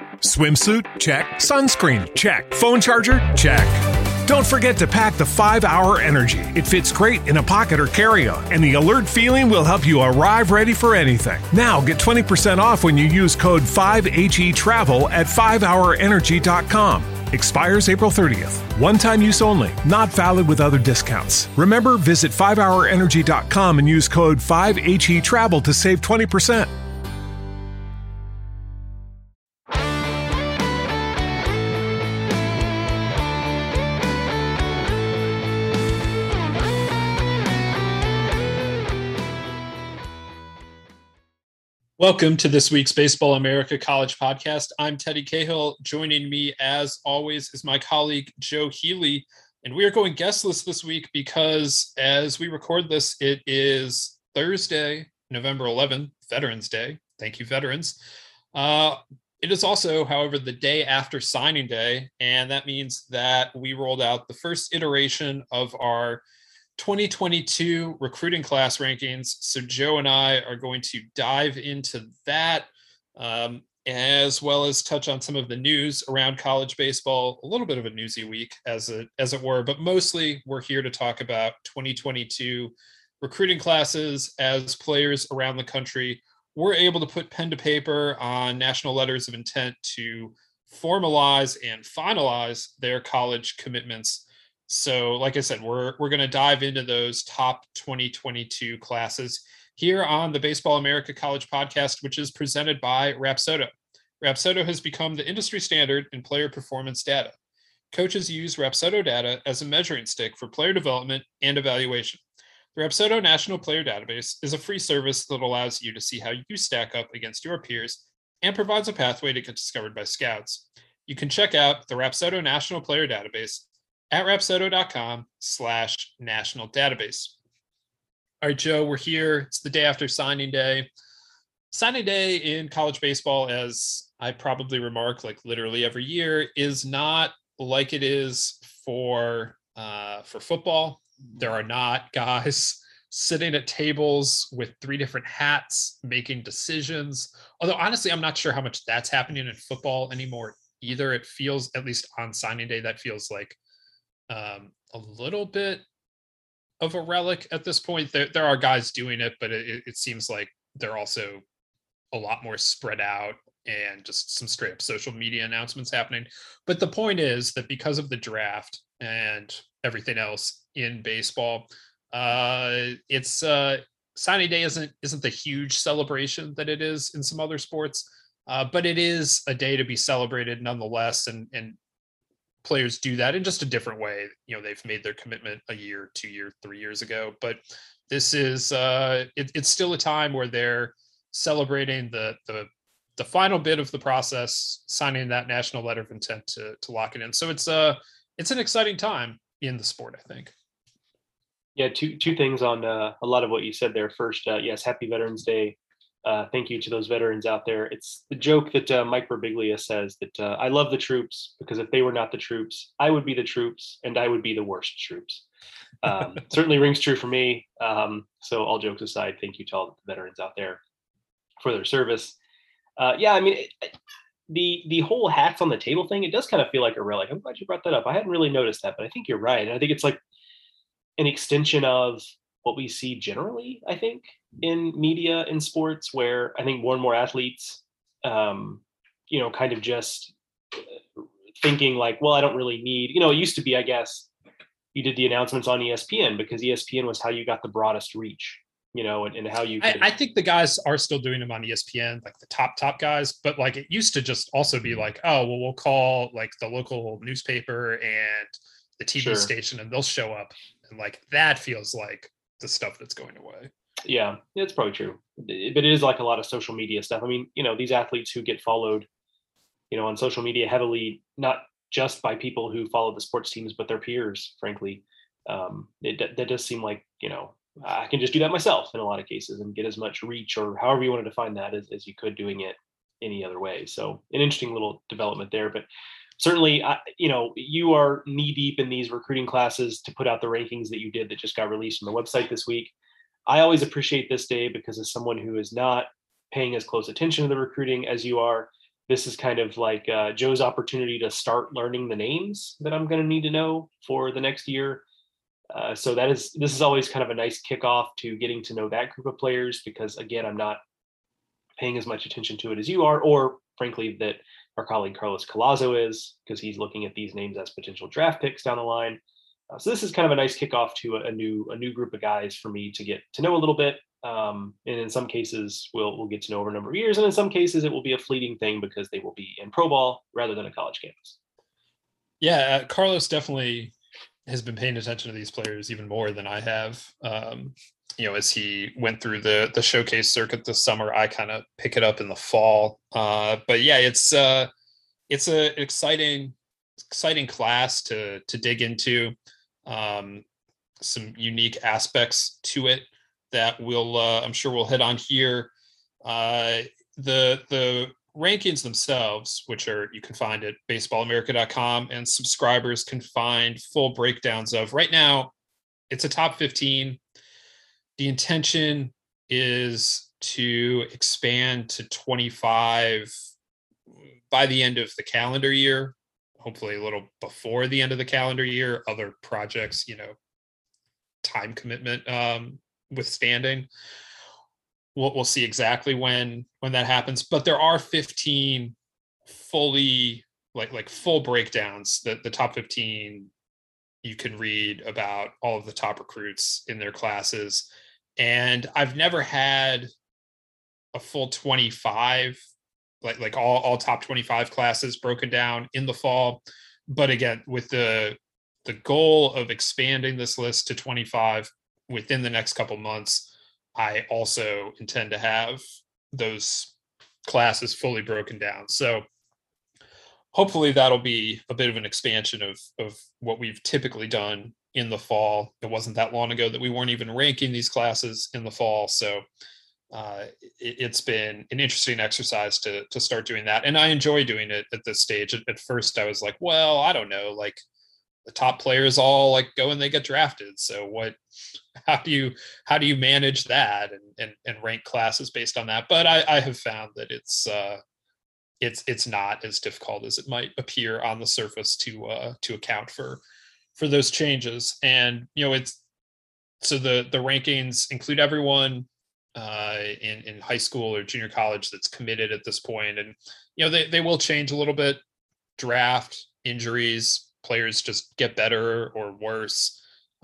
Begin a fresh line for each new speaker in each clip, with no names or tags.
Swimsuit? Check. Sunscreen? Check. Phone charger? Check. Don't forget to pack the 5-Hour Energy. It fits great in a pocket or carry-on, and the alert feeling will help you arrive ready for anything. Now get 20% off when you use code 5HETRAVEL at 5hourenergy.com. Expires April 30th. One-time use only. Not valid with other discounts. Remember, visit 5hourenergy.com and use code 5HETRAVEL to save 20%.
Welcome to this week's Baseball America College Podcast. I'm Teddy Cahill. Joining me, as always, is my colleague, Joe Healy. And we are going guestless this week because as we record this, it is Thursday, November 11th, Veterans Day. Thank you, veterans. It is also, however, the day after signing day. And that means that we rolled out the first iteration of our 2022 recruiting class rankings. So Joe and I are going to dive into that, as well as touch on some of the news around college baseball. A little bit of a newsy week, as it were, but mostly we're here to talk about 2022 recruiting classes as players around the country were able to put pen to paper on national letters of intent to formalize and finalize their college commitments. So like I said, we're going to dive into those top 2022 classes here on the Baseball America College Podcast, which is presented by Rapsodo. Rapsodo has become the industry standard in player performance data. Coaches use Rapsodo data as a measuring stick for player development and evaluation. The Rapsodo National Player Database is a free service that allows you to see how you stack up against your peers and provides a pathway to get discovered by scouts. You can check out the Rapsodo National Player Database at rapsodo.com/national database. All right, Joe, we're here. It's the day after signing day. Signing day in college baseball, as I probably remark like literally every year, is not like it is for football. There are not guys sitting at tables with 3 different hats making decisions. Although honestly, I'm not sure how much that's happening in football anymore either. It feels, at least on signing day, that feels like a little bit of a relic at this point. There are guys doing it, but it seems like they're also a lot more spread out and just some straight up social media announcements happening. But the point is that because of the draft and everything else in baseball, it's signing day isn't the huge celebration that it is in some other sports, but it is a day to be celebrated nonetheless. And players do that in just a different way. You know, they've made their commitment a year, 2 years, 3 years ago, but this is it's still a time where they're celebrating the final bit of the process, signing that national letter of intent to lock it in. So it's an exciting time in the sport, I think.
Yeah, two things on a lot of what you said there. First, yes, happy Veterans Day. Thank you to those veterans out there. It's the joke that Mike Birbiglia says that I love the troops because if they were not the troops, I would be the troops and I would be the worst troops. Certainly rings true for me. So all jokes aside, thank you to all the veterans out there for their service. Yeah, I mean, the whole hats on the table thing, it does kind of feel like a relic. I'm glad you brought that up. I hadn't really noticed that, but I think you're right. And I think it's like an extension of what we see generally, I think, in media in sports, where I think more and more athletes, kind of just thinking like, well, I don't really need, it used to be, I guess, you did the announcements on ESPN because ESPN was how you got the broadest reach, and how you could...
I think the guys are still doing them on ESPN, like the top guys, but like it used to just also be like, oh, well, we'll call like the local newspaper and the TV station and they'll show up. And like, that feels like the stuff that's going away.
Yeah, it's probably true. But it is like a lot of social media stuff. I mean, these athletes who get followed, on social media heavily, not just by people who follow the sports teams, but their peers, frankly. That does seem like, I can just do that myself in a lot of cases and get as much reach or however you want to define that as you could doing it any other way. So an interesting little development there. But certainly, you are knee deep in these recruiting classes to put out the rankings that you did that just got released on the website this week. I always appreciate this day because as someone who is not paying as close attention to the recruiting as you are, this is kind of like Joe's opportunity to start learning the names that I'm going to need to know for the next year. So this is always kind of a nice kickoff to getting to know that group of players, because again, I'm not paying as much attention to it as you are, or frankly, that our colleague Carlos Collazo is, because he's looking at these names as potential draft picks down the line. So this is kind of a nice kickoff to a new group of guys for me to get to know a little bit. And in some cases, we'll get to know over a number of years, and in some cases, it will be a fleeting thing because they will be in pro ball rather than a college campus.
Yeah, Carlos definitely has been paying attention to these players even more than I have. As he went through the showcase circuit this summer, I kind of pick it up in the fall. But yeah, it's an exciting class to dig into. Some unique aspects to it that I'm sure we'll hit on here. The rankings themselves, which you can find at baseballamerica.com, and subscribers can find full breakdowns of. Right now, it's a top 15. The intention is to expand to 25 by the end of the calendar year, hopefully a little before the end of the calendar year, other projects, time commitment withstanding. We'll see exactly when that happens, but there are 15 fully like full breakdowns. That the top 15, you can read about all of the top recruits in their classes. And I've never had a full 25, like all top 25 classes broken down in the fall. But again, with the goal of expanding this list to 25 within the next couple months, I also intend to have those classes fully broken down. So hopefully that'll be a bit of an expansion of what we've typically done in the fall. It wasn't that long ago that we weren't even ranking these classes in the fall. So it's been an interesting exercise to start doing that. And I enjoy doing it at this stage. At first I was like, well, I don't know, like the top players all like go and they get drafted. So how do you manage that and rank classes based on that? But I have found that it's not as difficult as it might appear on the surface to account for those changes. And it's so the rankings include everyone in high school or junior college that's committed at this point. And they will change a little bit. Draft, injuries, players just get better or worse.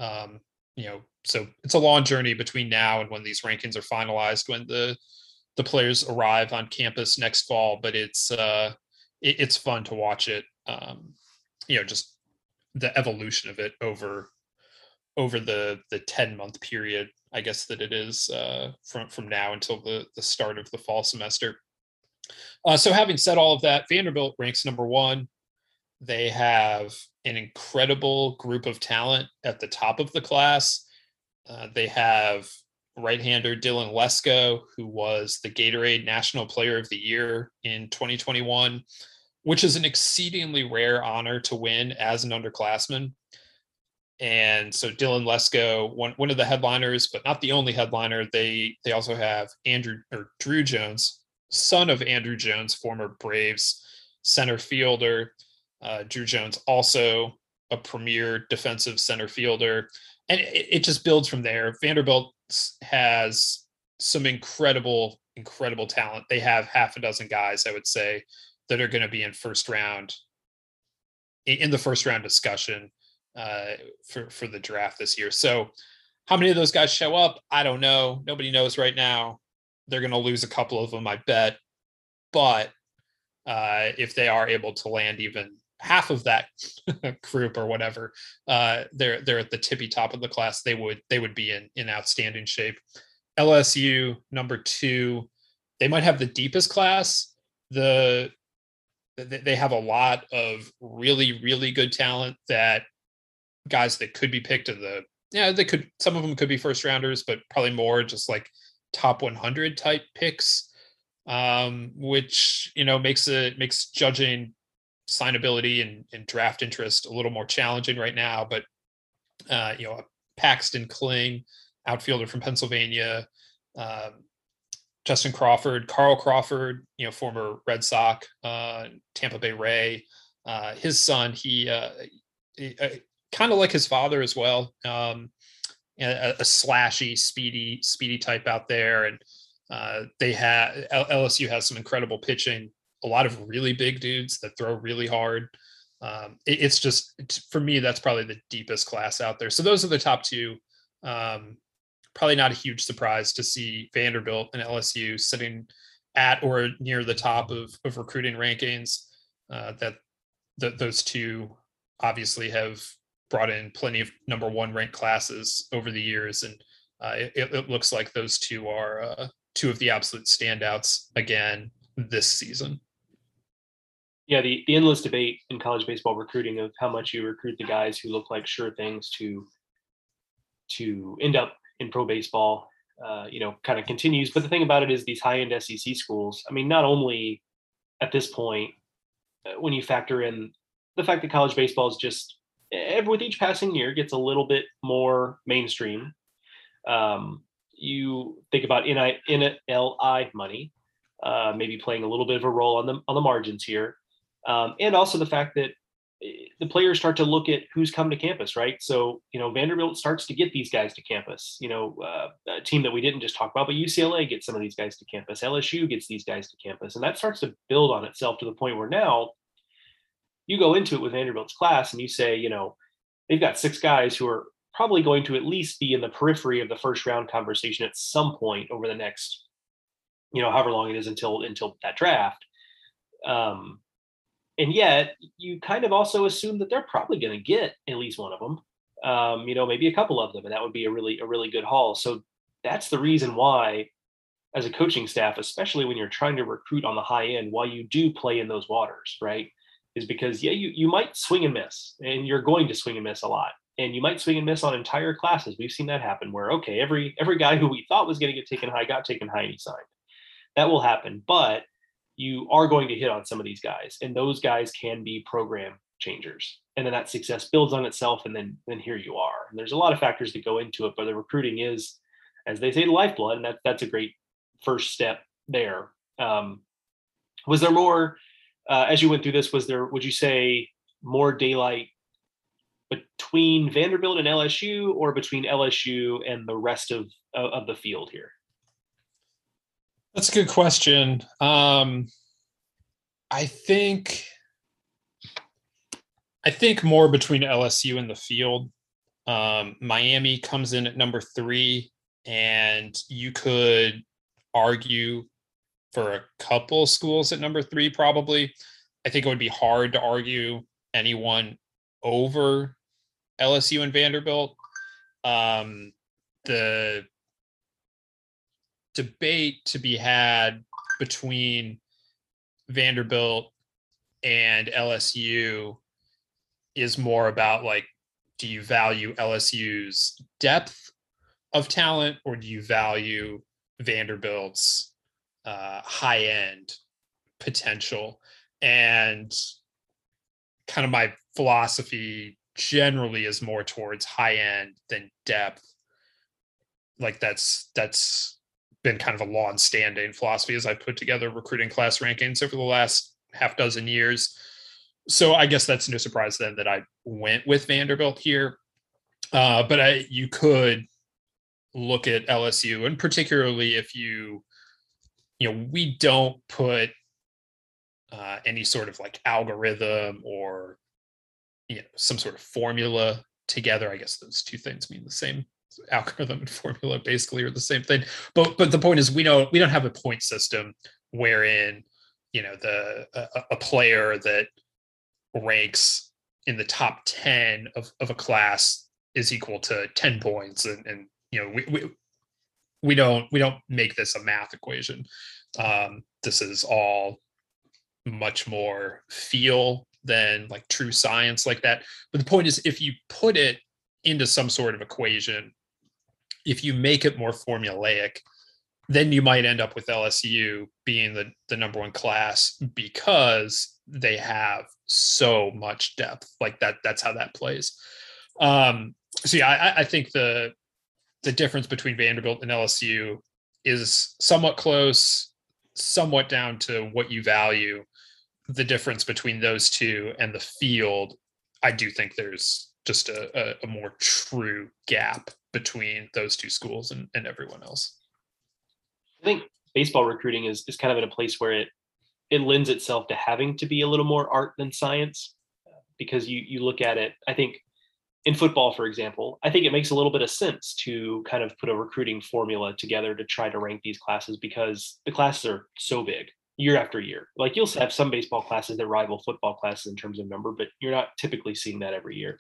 So it's a long journey between now and when these rankings are finalized, when the players arrive on campus next fall. But it's fun to watch it. Just the evolution of it over the 10-month period, I guess, that it is from now until the start of the fall semester. So having said all of that, Vanderbilt ranks number 1. They have an incredible group of talent at the top of the class. They have right-hander Dylan Lesko, who was the Gatorade National Player of the Year in 2021, which is an exceedingly rare honor to win as an underclassman. And so Dylan Lesko, one of the headliners, but not the only headliner. They also have Drew Jones, son of Andrew Jones, former Braves center fielder. Drew Jones, also a premier defensive center fielder. And it just builds from there. Vanderbilt has some incredible talent. They have half a dozen guys, I would say, that are going to be in the first round discussion for the draft this year. So how many of those guys show up? I don't know. Nobody knows right now. They're going to lose a couple of them, I bet. But if they are able to land even half of that group or whatever, they're at the tippy top of the class. They would be in outstanding shape. LSU number 2, they might have the deepest class. They have a lot of really, really good talent, that guys that could be picked some of them could be first rounders, but probably more just like top 100 type picks, which, makes judging signability and draft interest a little more challenging right now. But, Paxton Kling, outfielder from Pennsylvania, Justin Crawford, Carl Crawford, former Red Sox, Tampa Bay Ray. His son, he kind of like his father as well. A slashy, speedy type out there. And LSU has some incredible pitching, a lot of really big dudes that throw really hard. It's just, for me, that's probably the deepest class out there. So those are the top two. Probably not a huge surprise to see Vanderbilt and LSU sitting at or near the top of recruiting rankings. Those two obviously have brought in plenty of number one ranked classes over the years. And it looks like those two are two of the absolute standouts again this season.
Yeah, the endless debate in college baseball recruiting of how much you recruit the guys who look like sure things to end up in pro baseball, kind of continues. But the thing about it is these high-end SEC schools, I mean, not only at this point, when you factor in the fact that college baseball is just, with each passing year, gets a little bit more mainstream. You think about NLI money, maybe playing a little bit of a role on the margins here. And also the fact that the players start to look at who's come to campus, right? So, Vanderbilt starts to get these guys to campus, a team that we didn't just talk about, but UCLA gets some of these guys to campus. LSU gets these guys to campus. And that starts to build on itself to the point where now you go into it with Vanderbilt's class and you say, they've got 6 guys who are probably going to at least be in the periphery of the first round conversation at some point over the next, however long it is until that draft. And yet you kind of also assume that they're probably going to get at least one of them, maybe a couple of them, and that would be a really good haul. So that's the reason why, as a coaching staff, especially when you're trying to recruit on the high end, why you do play in those waters, right? Is because, you might swing and miss, and you're going to swing and miss a lot. And you might swing and miss on entire classes. We've seen that happen where, okay, every guy who we thought was going to get taken high got taken high and he signed. That will happen. But you are going to hit on some of these guys, and those guys can be program changers. And then that success builds on itself, and then here you are. And there's a lot of factors that go into it, but the recruiting is, as they say, the lifeblood, and that's a great first step there. Was there more, as you went through this, would you say more daylight between Vanderbilt and LSU, or between LSU and the rest of the field here?
That's a good question. I think more between LSU and the field. Miami comes in at number 3, and you could argue for a couple schools at number 3, probably. I think it would be hard to argue anyone over LSU and Vanderbilt. The debate to be had between Vanderbilt and LSU is more about, like, do you value LSU's depth of talent, or do you value Vanderbilt's high end potential? And kind of my philosophy generally is more towards high end than depth. Like that's been kind of a long-standing philosophy as I put together recruiting class rankings over the last half dozen years. So I guess that's no surprise then that I went with Vanderbilt here. But you could look at LSU, and particularly if we don't put any sort of like algorithm or some sort of formula together. I guess those two things mean the same. Algorithm and formula basically are the same thing. But the point is, we don't have a point system wherein a player that ranks in the top 10 of a class is equal to 10 points, and we don't make this a math equation. This is all much more feel than like true science like that. But the point is, if you put it into some sort of equation, if you make it more formulaic, then you might end up with LSU being the number 1 class because they have so much depth. Like that's how that plays. So yeah, I think the difference between Vanderbilt and LSU is somewhat close, somewhat down to what you value. The difference between those two and the field, I do think there's just a more true gap between those two schools and everyone else.
I think baseball recruiting is kind of in a place where it lends itself to having to be a little more art than science, because you look at it, I think in football, for example, I think it makes a little bit of sense to kind of put a recruiting formula together to try to rank these classes, because the classes are so big year after year. Like, you'll have some baseball classes that rival football classes in terms of number, but you're not typically seeing that every year.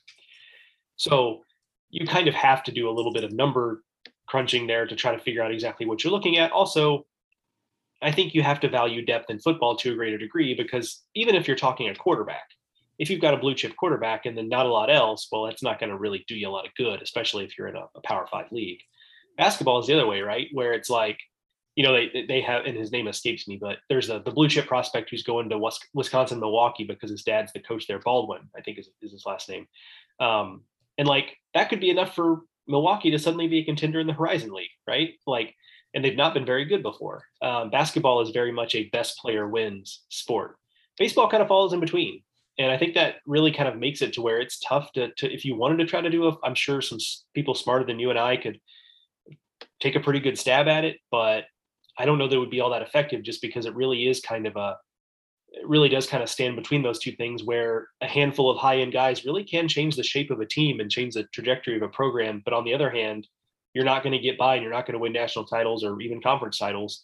So you kind of have to do a little bit of number crunching there to try to figure out exactly what you're looking at. Also, I think you have to value depth in football to a greater degree, because even if you're talking a quarterback, if you've got a blue chip quarterback and then not a lot else, well, that's not going to really do you a lot of good, especially if you're in a Power 5 league. Basketball is the other way, right? Where it's like, they have, and his name escapes me, but there's the blue chip prospect who's going to Wisconsin, Milwaukee, because his dad's the coach there. Baldwin, I think is his last name. And like, that could be enough for Milwaukee to suddenly be a contender in the Horizon League, right? Like, and they've not been very good before. Basketball is very much a best player wins sport. Baseball kind of falls in between. And I think that really kind of makes it to where it's tough to if you wanted to try to do I'm sure some people smarter than you and I could take a pretty good stab at it, but I don't know that it would be all that effective, just because it really is it really does kind of stand between those two things, where a handful of high-end guys really can change the shape of a team and change the trajectory of a program. But on the other hand, you're not going to get by and you're not going to win national titles or even conference titles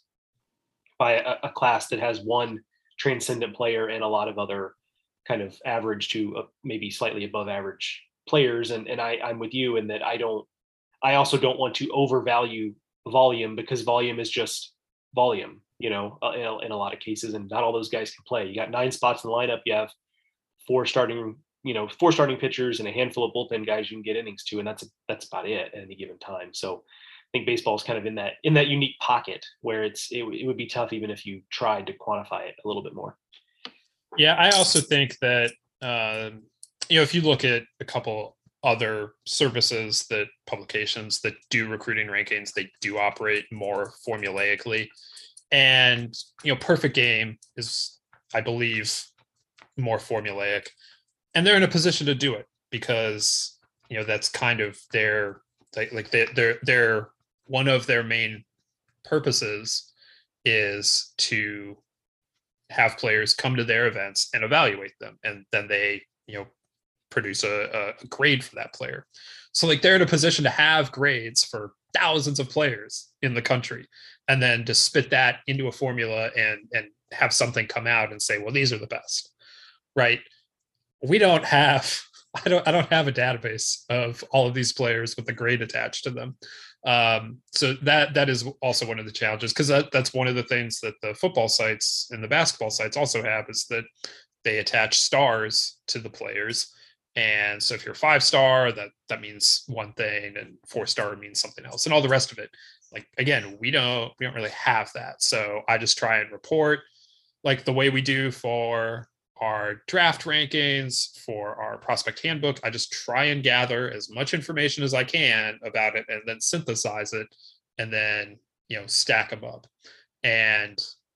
by a class that has one transcendent player and a lot of other kind of average to maybe slightly above average players. And I'm with you in that I also don't want to overvalue volume, because volume is just volume, in a lot of cases, and not all those guys can play. You got 9 spots in the lineup. You have 4 starting pitchers and a handful of bullpen guys you can get innings to. And that's about it at any given time. So I think baseball is kind of in that unique pocket where it would be tough even if you tried to quantify it a little bit more.
Yeah, I also think that, if you look at a couple other services, publications that do recruiting rankings, they do operate more formulaically. And, Perfect Game is, I believe, more formulaic. And they're in a position to do it because, that's kind of their, they're one of their main purposes is to have players come to their events and evaluate them, and then they produce a grade for that player. So they're in a position to have grades for thousands of players in the country, and then to spit that into a formula and have something come out and say, well, these are the best, right? We don't have I don't have a database of all of these players with a grade attached to them. So that is also one of the challenges, because that's one of the things that the football sites and the basketball sites also have, is that they attach stars to the players. And so if you're 5-star, that means one thing, and 4-star means something else, and all the rest of it. Again, we don't really have that. So I just try and report the way we do for our draft rankings, for our prospect handbook. I just try and gather as much information as I can about it, and then synthesize it, and then stack them up. And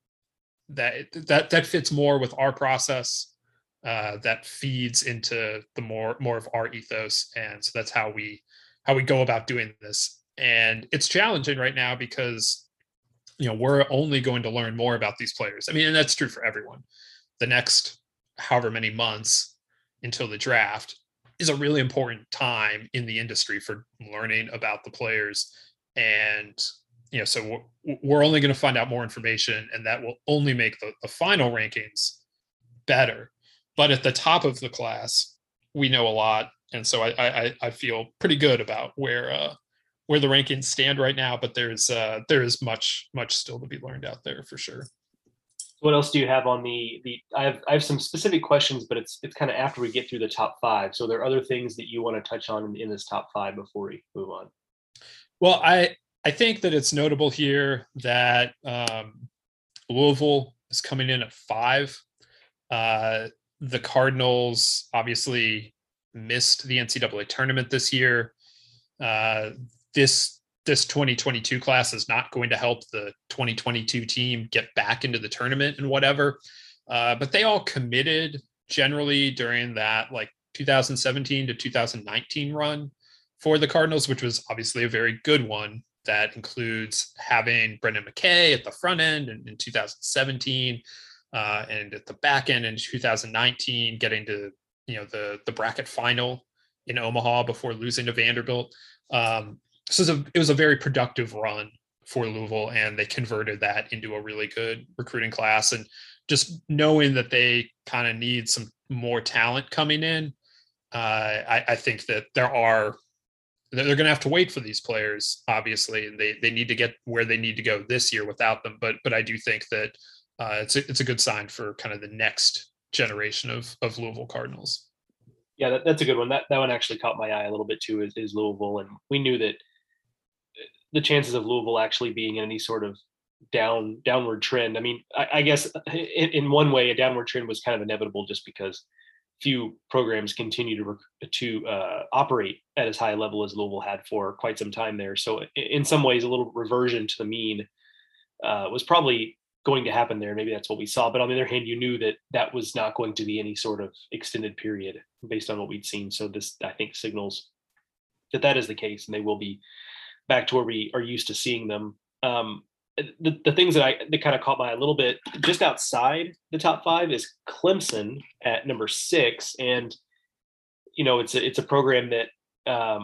that fits more with our process. That feeds into the more of our ethos, and so that's how we go about doing this. And it's challenging right now because we're only going to learn more about these players. I mean, and that's true for everyone. The next however many months until the draft is a really important time in the industry for learning about the players. And so we're only going to find out more information, and that will only make the final rankings better. But at the top of the class, we know a lot, and so I feel pretty good about where the rankings stand right now. But there is much still to be learned out there for sure.
What else do you have on the? I have some specific questions, but it's kind of after we get through the top 5. So there are other things that you want to touch on in this top 5 before we move on.
Well, I think that it's notable here that Louisville is coming in at 5. The Cardinals obviously missed the NCAA tournament this year. This this 2022 class is not going to help the 2022 team get back into the tournament and whatever. But they all committed generally during that like 2017 to 2019 run for the Cardinals, which was obviously a very good one. That includes having Brendan McKay at the front end in 2017 and at the back end in 2019, getting to, the bracket final in Omaha before losing to Vanderbilt. So it was a very productive run for Louisville, and they converted that into a really good recruiting class. And just knowing that they kind of need some more talent coming in, I think that they're going to have to wait for these players, obviously, and they need to get where they need to go this year without them. But I do think that it's a good sign for kind of the next generation of Louisville Cardinals.
Yeah, that's a good one. That one actually caught my eye a little bit too, is Louisville. And we knew that the chances of Louisville actually being in any sort of downward trend. I mean, I guess in one way, a downward trend was kind of inevitable just because few programs continue to operate at as high a level as Louisville had for quite some time there. So in some ways, a little reversion to the mean was probably going to happen there. Maybe that's what we saw. But on the other hand, you knew that was not going to be any sort of extended period based on what we'd seen. So this, I think, signals that is the case, and they will be back to where we are used to seeing them. The things that kind of caught my eye a little bit just outside the top five is Clemson at number 6. And, it's a program that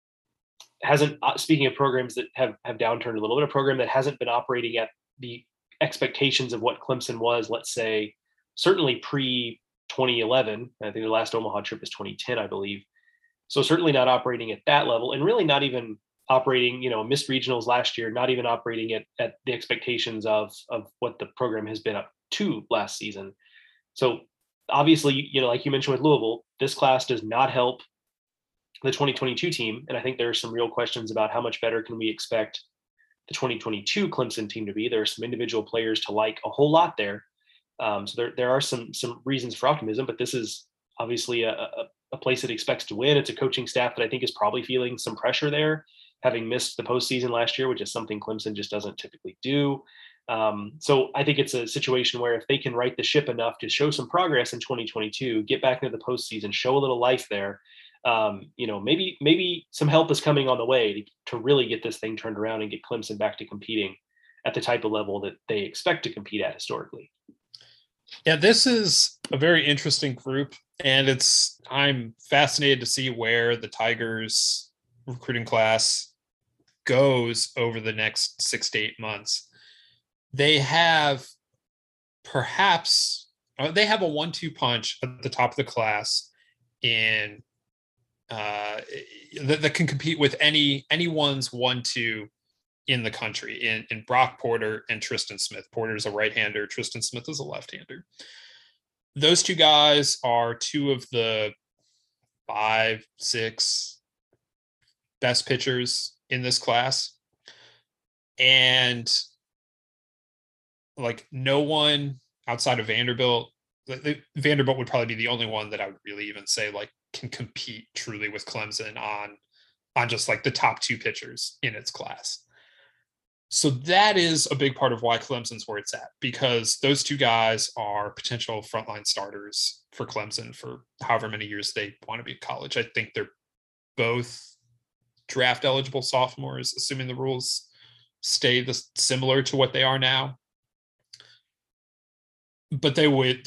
hasn't, speaking of programs that have downturned a little bit, a program that hasn't been operating at the expectations of what Clemson was, let's say, certainly pre 2011. I think the last Omaha trip is 2010, I believe. So certainly not operating at that level, and really not even operating, missed regionals last year, not even operating at the expectations of what the program has been up to last season. So obviously, like you mentioned with Louisville, this class does not help the 2022 team. And I think there are some real questions about how much better can we expect the 2022 Clemson team to be. There are some individual players to like a whole lot there. So there are some reasons for optimism, but this is obviously a place that expects to win. It's a coaching staff that I think is probably feeling some pressure there, having missed the postseason last year, which is something Clemson just doesn't typically do. So I think it's a situation where if they can right the ship enough to show some progress in 2022, get back into the postseason, show a little life there, maybe some help is coming on the way to really get this thing turned around and get Clemson back to competing at the type of level that they expect to compete at historically.
Yeah, this is a very interesting group, and I'm fascinated to see where the Tigers recruiting class goes over the next 6 to 8 months. They have a 1-2 punch at the top of the class in that can compete with anyone's 1-2 in the country in Brock Porter and Tristan Smith. Porter's a right-hander, Tristan Smith is a left-hander. Those two guys are two of the 5-6 best pitchers in this class. And like no one outside of Vanderbilt, Vanderbilt would probably be the only one that I would really even say like can compete truly with Clemson on just like the top 2 pitchers in its class. So that is a big part of why Clemson's where it's at, because those two guys are potential frontline starters for Clemson for however many years they want to be at college. I think they're both draft eligible sophomores, assuming the rules stay similar to what they are now. But they would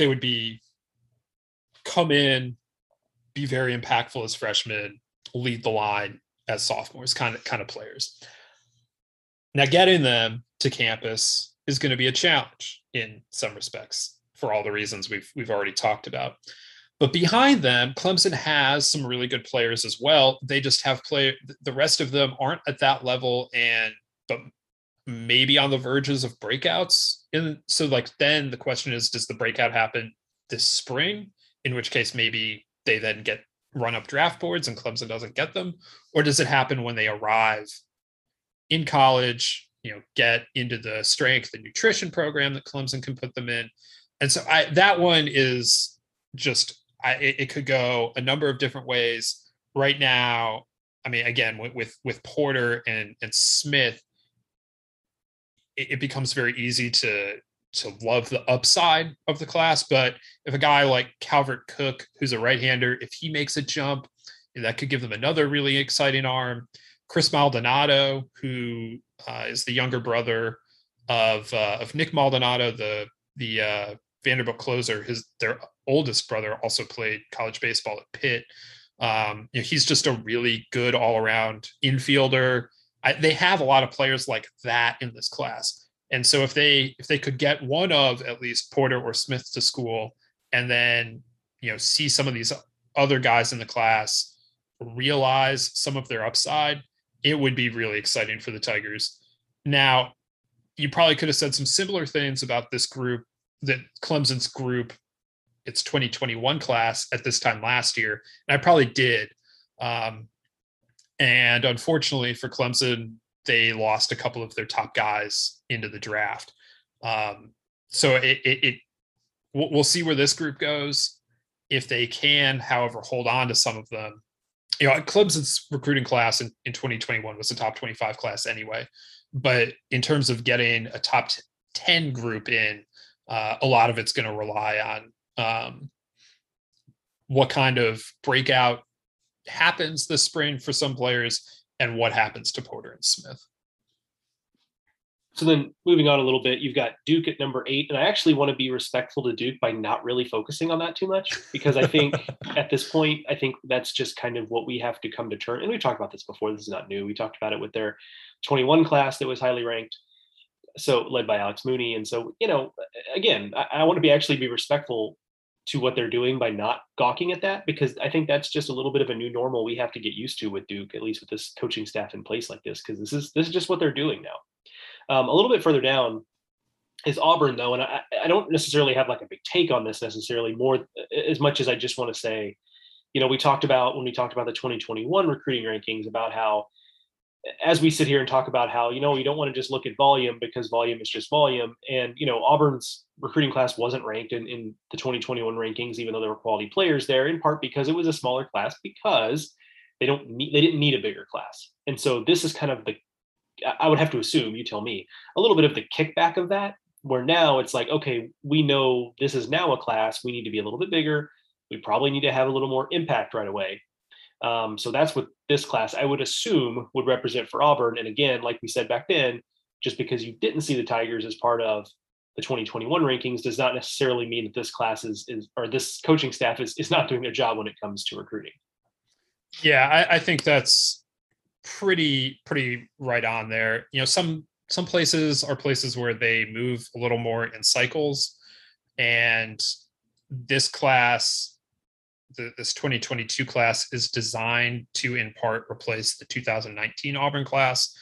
come in, be very impactful as freshmen, lead the line as sophomores, kind of players. Now, getting them to campus is going to be a challenge in some respects for all the reasons we've already talked about. But behind them, Clemson has some really good players as well. They just have the rest of them aren't at that level, but maybe on the verges of breakouts. And so then the question is, does the breakout happen this spring? In which case maybe they then get run up draft boards and Clemson doesn't get them, or does it happen when they arrive in college, get into the strength and nutrition program that Clemson can put them in? And so that one is just, it could go a number of different ways. Right now, I mean, again, with Porter and Smith, it becomes very easy to love the upside of the class. But if a guy like Calvert Cook, who's a right-hander, if he makes a jump, that could give them another really exciting arm. Chris Maldonado, who is the younger brother of Nick Maldonado, the Vanderbilt closer. Their oldest brother also played college baseball at Pitt. He's just a really good all-around infielder. They have a lot of players like that in this class. And so if they could get one of at least Porter or Smith to school, and then, see some of these other guys in the class realize some of their upside, it would be really exciting for the Tigers. Now, you probably could have said some similar things about this group, that Clemson's group, its 2021 class at this time last year. And I probably did. And unfortunately for Clemson, they lost a couple of their top guys into the draft. So we'll see where this group goes. If they can, however, hold on to some of them. Clemson's recruiting class in 2021 was a top 25 class anyway. But in terms of getting a top 10 group in, a lot of it's going to rely on what kind of breakout happens this spring for some players and what happens to Porter and Smith.
So then moving on a little bit, you've got Duke at number 8. And I actually want to be respectful to Duke by not really focusing on that too much, because I think at this point, I think that's just kind of what we have to come to terms. And we've talked about this before. This is not new. We talked about it with their 21 class that was highly ranked, so led by Alex Mooney. And so, again, I want to actually be respectful to what they're doing by not gawking at that, because I think that's just a little bit of a new normal we have to get used to with Duke, at least with this coaching staff in place like this, because this is just what they're doing now. A little bit further down is Auburn, though, and I don't necessarily have like a big take on this necessarily, more as much as I just want to say, we talked about when we talked about the 2021 recruiting rankings about how, as we sit here and talk about how, you don't want to just look at volume because volume is just volume. And, Auburn's recruiting class wasn't ranked in the 2021 rankings, even though there were quality players there, in part because it was a smaller class, because they didn't need a bigger class. And so this is kind of I would have to assume, you tell me, a little bit of the kickback of that, where now it's like, okay, we know this is now a class. We need to be a little bit bigger. We probably need to have a little more impact right away. So that's what this class, I would assume, would represent for Auburn. And again, like we said back then, just because you didn't see the Tigers as part of the 2021 rankings does not necessarily mean that this class or this coaching staff is not doing their job when it comes to recruiting.
Yeah, I think that's pretty right on there. Some places are places where they move a little more in cycles, and this class, this 2022 class, is designed to in part replace the 2019 Auburn class,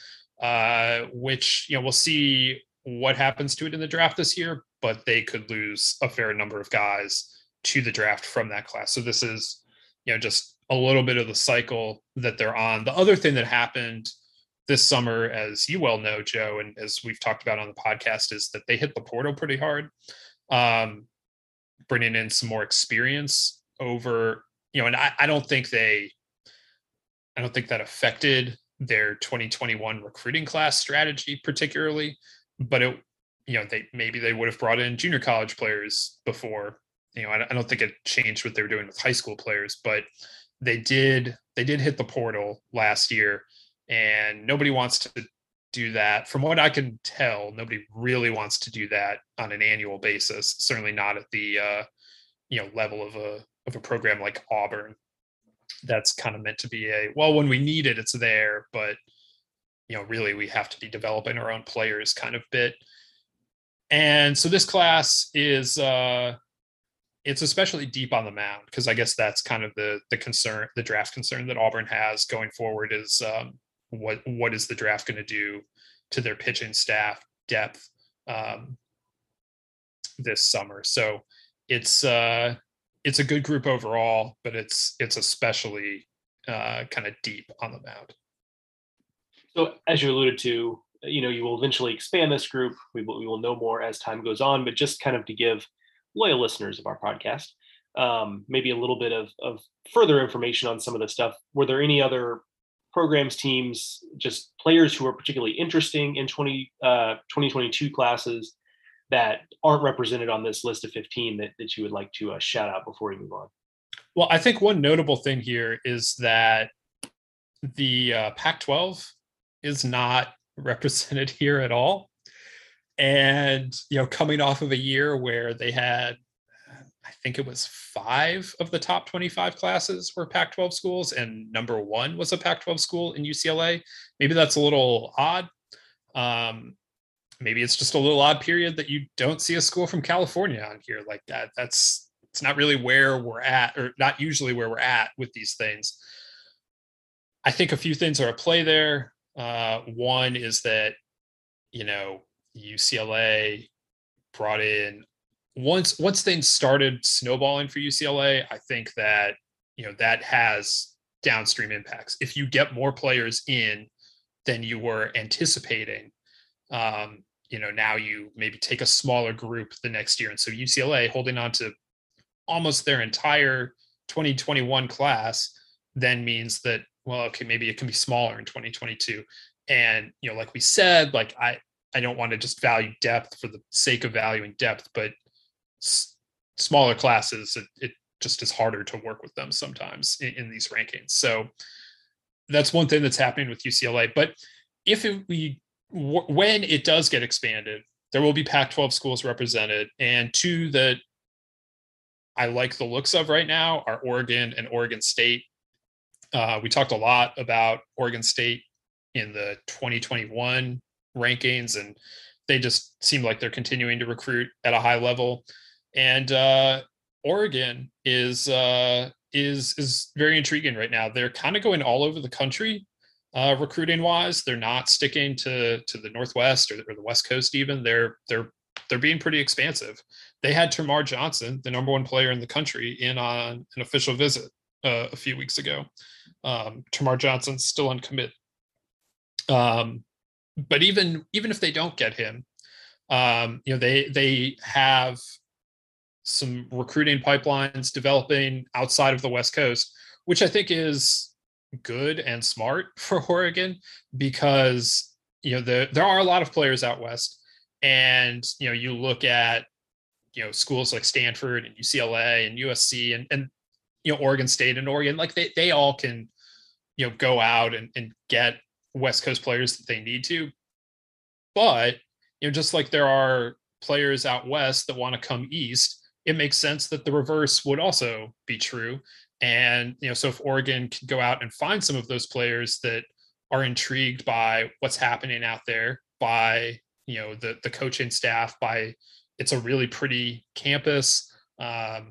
which we'll see what happens to it in the draft this year, but they could lose a fair number of guys to the draft from that class. So this is just a little bit of the cycle that they're on. The other thing that happened this summer, as you well know, Joe, and as we've talked about on the podcast, is that they hit the portal pretty hard, bringing in some more experience over, and I don't think that affected their 2021 recruiting class strategy particularly, but they would have brought in junior college players before. I don't think it changed what they were doing with high school players, but they did hit the portal last year, and nobody wants to do that. From what I can tell, nobody really wants to do that on an annual basis, certainly not at the level of a program like Auburn. That's kind of meant to be when we need it, it's there, but really we have to be developing our own players kind of bit. And so this class is it's especially deep on the mound, because I guess that's kind of the concern, the draft concern that Auburn has going forward is what is the draft going to do to their pitching staff depth this summer. So it's a good group overall, but it's especially kind of deep on the mound.
So as you alluded to, you will eventually expand this group. We will know more as time goes on, but just kind of to give loyal listeners of our podcast maybe a little bit of further information on some of the stuff. Were there any other programs, teams, just players who are particularly interesting in 2022 classes that aren't represented on this list of 15 that you would like to shout out before we move on?
Well, I think one notable thing here is that the Pac-12 is not represented here at all. And, coming off of a year where they had, I think it was 5 of the top 25 classes were Pac-12 schools, and number 1 was a Pac-12 school in UCLA. Maybe that's a little odd. Maybe it's just a little odd period that you don't see a school from California on here like that. It's not really where we're at, or not usually where we're at with these things. I think a few things are at play there. One is that, UCLA brought in, once things started snowballing for UCLA, I think that, that has downstream impacts. If you get more players in than you were anticipating, now you maybe take a smaller group the next year. And so UCLA holding on to almost their entire 2021 class then means that, well, okay, maybe it can be smaller in 2022. And, like we said, like I don't want to just value depth for the sake of valuing depth, but smaller classes, it just is harder to work with them sometimes in these rankings. So that's one thing that's happening with UCLA. But when it does get expanded, there will be Pac-12 schools represented, and 2 that I like the looks of right now are Oregon and Oregon State. We talked a lot about Oregon State in the 2021 rankings, and they just seem like they're continuing to recruit at a high level. And Oregon is very intriguing right now. They're kind of going all over the country recruiting wise. They're not sticking to the Northwest or the West Coast even. They're being pretty expansive. They had Termarr Johnson, the number 1 player in the country, in on an official visit a few weeks ago. Termarr Johnson's still uncommitted. But even if they don't get him, they have some recruiting pipelines developing outside of the West Coast, which I think is good and smart for Oregon, because there are a lot of players out west, and you look at schools like Stanford and UCLA and USC and Oregon State and Oregon, like they all can go out and get West Coast players that they need to. But just like there are players out west that want to come east, it makes sense that the reverse would also be true. And so if Oregon can go out and find some of those players that are intrigued by what's happening out there, by the coaching staff, by it's a really pretty campus, they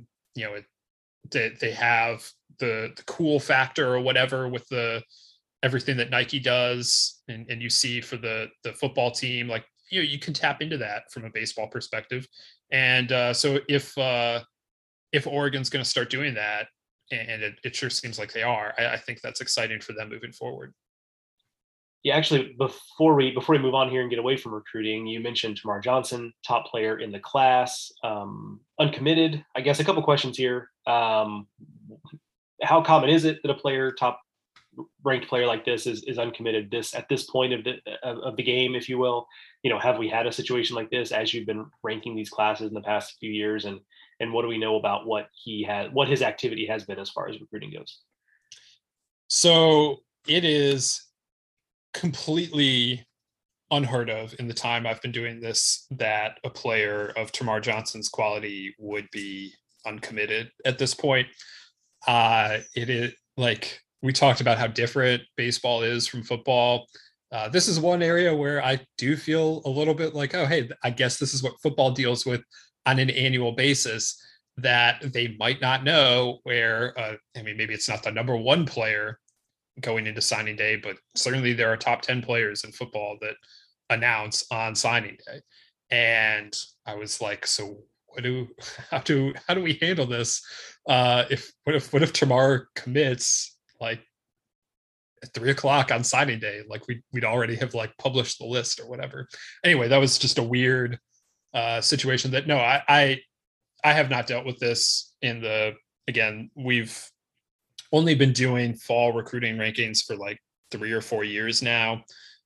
have the cool factor or whatever with everything that Nike does, and you see for the football team, like you can tap into that from a baseball perspective. And so if Oregon's going to start doing that, and it sure seems like they are, I think that's exciting for them moving forward.
Yeah, actually, before we move on here and get away from recruiting, you mentioned Termarr Johnson, top player in the class, uncommitted. I guess a couple questions here. How common is it that a top ranked player like this is uncommitted at this point of the game, if you will? Have we had a situation like this as you've been ranking these classes in the past few years, and what do we know about what his activity has been as far as recruiting goes?
So it is completely unheard of in the time I've been doing this that a player of Termarr Johnson's quality would be uncommitted at this point. It is, like we talked about, how different baseball is from football. This is one area where I do feel a little bit like, oh, hey, I guess this is what football deals with on an annual basis, that they might not know where, maybe it's not the number 1 player going into signing day, but certainly there are top 10 players in football that announce on signing day. And I was like, so how do we handle this? What if Termarr commits like at 3:00 on signing day, like we'd already have like published the list or whatever. Anyway, that was just a weird situation that I have not dealt with this again, we've only been doing fall recruiting rankings for like 3 or 4 years now.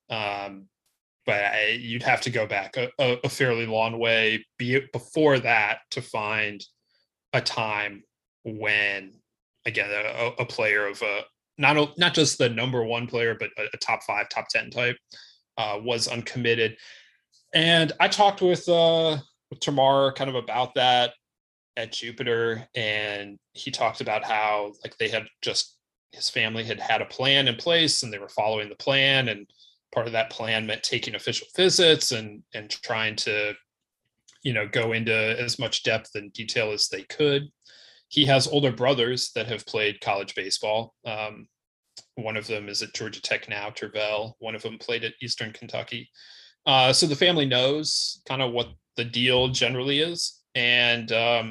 But you'd have to go back a fairly long way before that to find a time when, again, a player of not just the number one player, but a top 5, top 10 type was uncommitted. And I talked with Tamar kind of about that at Jupiter, and he talked about how like his family had a plan in place and they were following the plan, and part of that plan meant taking official visits and trying to, go into as much depth and detail as they could. He has older brothers that have played college baseball. One of them is at Georgia Tech now, Tervel. One of them played at Eastern Kentucky. So the family knows kind of what the deal generally is. And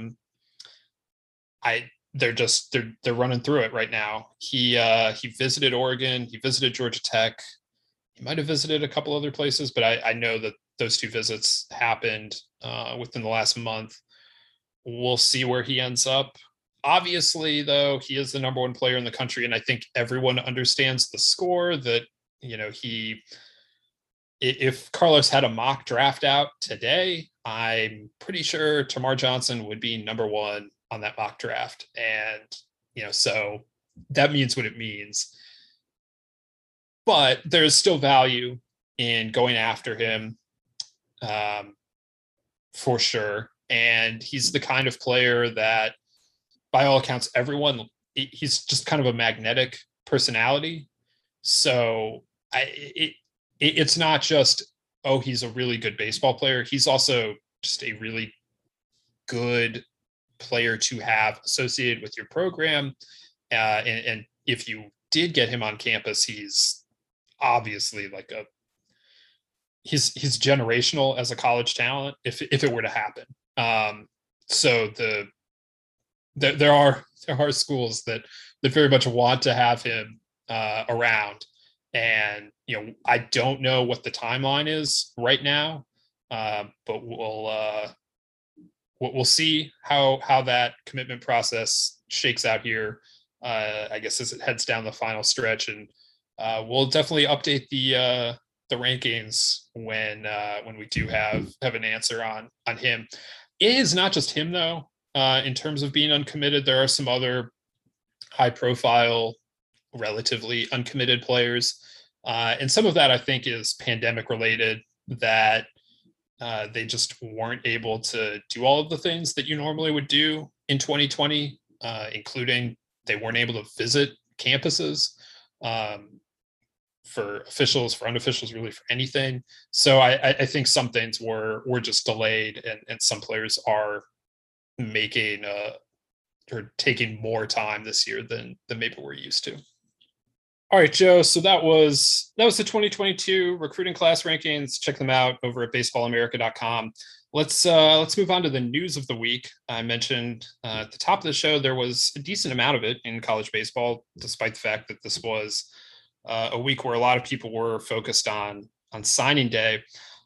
they're running through it right now. He visited Oregon. He visited Georgia Tech. He might have visited a couple other places, but I know that those 2 visits happened within the last month. We'll see where he ends up. Obviously, though, he is the number 1 player in the country, and I think everyone understands the score that, if Carlos had a mock draft out today, I'm pretty sure Tamar Johnson would be number 1 on that mock draft. And, so that means what it means. But there's still value in going after him for sure. And he's the kind of player that, by all accounts, he's just kind of a magnetic personality. So it's not just, he's a really good baseball player. He's also just a really good player to have associated with your program. And if you did get him on campus, he's obviously like he's generational as a college talent if it were to happen. So there are schools that very much want to have him around. And, I don't know what the timeline is right now, but we'll see how that commitment process shakes out here, I guess, as it heads down the final stretch. And we'll definitely update the rankings when we do have an answer on him. It is not just him, though. In terms of being uncommitted, there are some other high-profile, relatively uncommitted players. And some of that, I think, is pandemic related, that they just weren't able to do all of the things that you normally would do in 2020, including they weren't able to visit campuses for officials, for unofficials, really for anything. So I think some things were just delayed, and some players are making or taking more time this year than maybe we're used to. All right, Joe. So that was the 2022 recruiting class rankings. Check them out over at baseballamerica.com. Let's move on to the news of the week. I mentioned at the top of the show there was a decent amount of it in college baseball, despite the fact that this was a week where a lot of people were focused on signing day.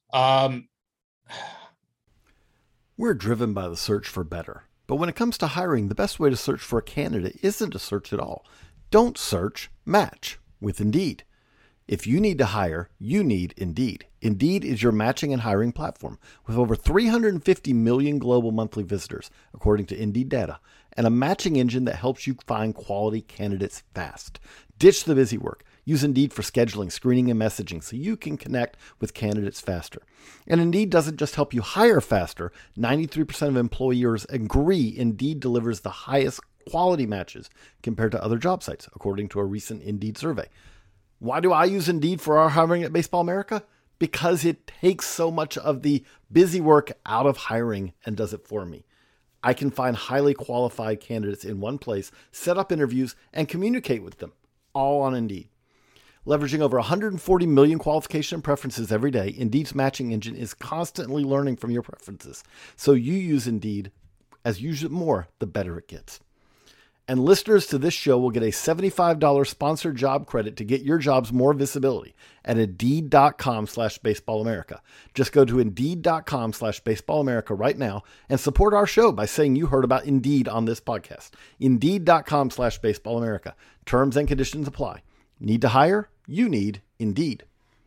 We're driven by the search for better. But when it comes to hiring, the best way to search for a candidate isn't to search at all. Don't search, match with Indeed. If you need to hire, you need Indeed. Indeed is your matching and hiring platform with over 350 million global monthly visitors, according to Indeed data, and a matching engine that helps you find quality candidates fast. Ditch the busy work. Use Indeed for scheduling, screening, and messaging so you can connect with candidates faster. And Indeed doesn't just help you hire faster. 93% of employers agree Indeed delivers the highest quality matches compared to other job sites, according to a recent Indeed survey. Why do I use Indeed for our hiring at Baseball America? Because it takes so much of the busy work out of hiring and does it for me. I can find highly qualified candidates in one place, set up interviews, and communicate with them, all on Indeed. Leveraging over 140 million qualification preferences every day, Indeed's matching engine is constantly learning from your preferences. So you use Indeed. As you use it more, the better it gets. And listeners to this show will get a $75 sponsored job credit to get your jobs more visibility at Indeed.com/BaseballAmerica. Just go to Indeed.com/BaseballAmerica right now and support our show by saying you heard about Indeed on this podcast. Indeed.com/BaseballAmerica. Terms and conditions apply. Need to hire? You need Indeed.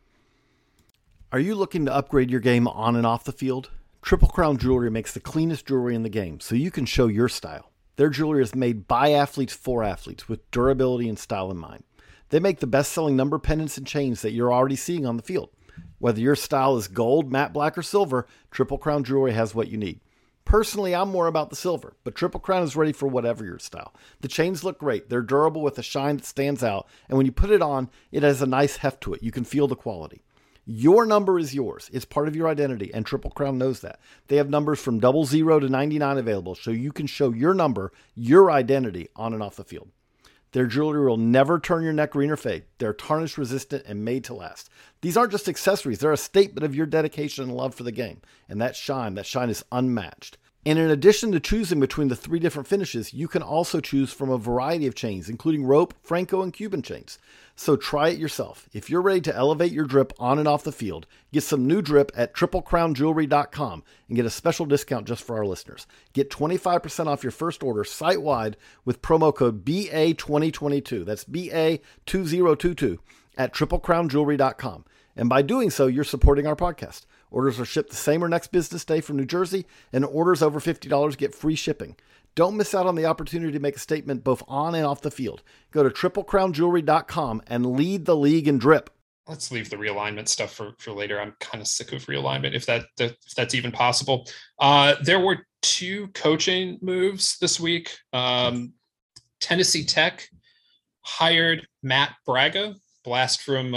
Are you looking to upgrade your game on and off the field? Triple Crown Jewelry makes the cleanest jewelry in the game so you can show your style. Their jewelry is made by athletes for athletes with durability and style in mind. They make the best-selling number pendants and chains that you're already seeing on the field. Whether your style is gold, matte black, or silver, Triple Crown Jewelry has what you need. Personally, I'm more about the silver, but Triple Crown is ready for whatever your style. The chains look great. They're durable with a shine that stands out, and when you put it on, it has a nice heft to it. You can feel the quality. Your number is yours. It's part of your identity, and Triple Crown knows that. They have numbers from 00 to 99 available, so you can show your number, your identity, on and off the field. Their jewelry will never turn your neck green or fade. They're tarnish resistant and made to last. These aren't just accessories. They're a statement of your dedication and love for the game. And that shine is unmatched. And in addition to choosing between the 3 different finishes, you can also choose from a variety of chains, including rope, Franco, and Cuban chains. So try it yourself. If you're ready to elevate your drip on and off the field, get some new drip at triplecrownjewelry.com and get a special discount just for our listeners. Get 25% off your first order site-wide with promo code BA2022. That's BA2022 at triplecrownjewelry.com. And by doing so, you're supporting our podcast. Orders are shipped the same or next business day from New Jersey, and orders over $50 get free shipping. Don't miss out on the opportunity to make a statement both on and off the field. Go to triplecrownjewelry.com and lead the league in drip.
Let's leave the realignment stuff for later. I'm kind of sick of realignment, if that's even possible. There were 2 coaching moves this week. Tennessee Tech hired Matt Braga, blast from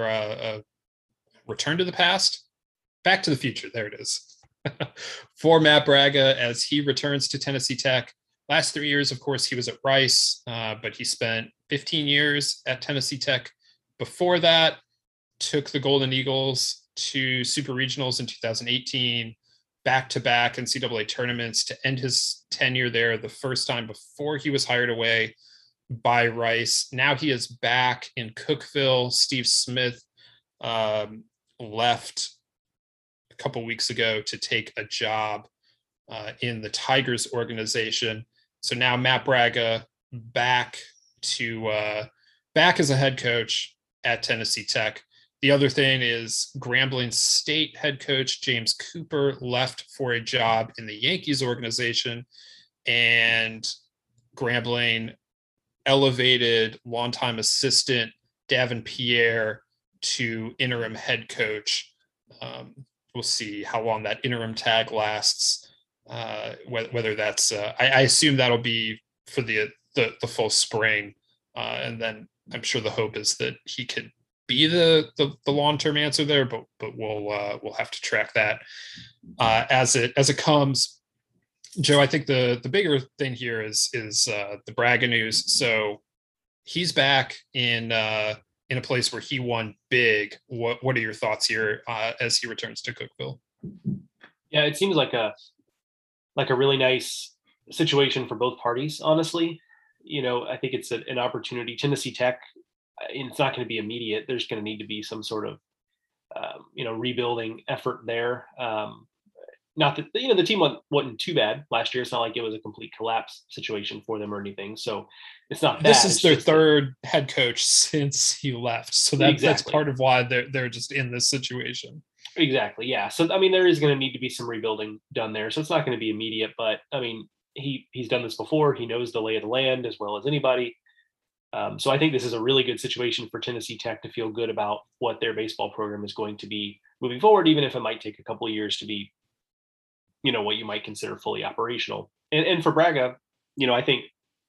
Return to the Past. Back to the Future, there it is. For Matt Braga as he returns to Tennessee Tech. Last 3 years, of course, he was at Rice, but he spent 15 years at Tennessee Tech. Before that, took the Golden Eagles to Super Regionals in 2018, back-to-back NCAA tournaments to end his tenure there the first time before he was hired away by Rice. Now he is back in Cookeville. Steve Smith left a couple weeks ago to take a job in the Tigers organization. So now Matt Braga back as a head coach at Tennessee Tech. The other thing is Grambling State head coach James Cooper left for a job in the Yankees organization, and Grambling elevated longtime assistant Davin Pierre to interim head coach. We'll see how long that interim tag lasts. Whether that's, I assume that'll be for the full spring, and then I'm sure the hope is that he could be the long-term answer there, but we'll have to track that as it comes. Joe, I think the bigger thing here is the Braga news. So he's back in a place where he won big. What are your thoughts here as he returns to Cookeville?
Yeah, it seems like a really nice situation for both parties, honestly. I think it's an opportunity. Tennessee Tech, it's not going to be immediate. There's going to need to be some sort of, rebuilding effort there. Not that, the team wasn't too bad last year. It's not like it was a complete collapse situation for them or anything. So it's not bad.
This is their third head coach since he left. So that's part of why they're just in this situation.
Exactly. Yeah. So, there is going to need to be some rebuilding done there. So it's not going to be immediate, but he's done this before. He knows the lay of the land as well as anybody. So I think this is a really good situation for Tennessee Tech to feel good about what their baseball program is going to be moving forward, even if it might take a couple of years to be, what you might consider fully operational. And for Braga, I think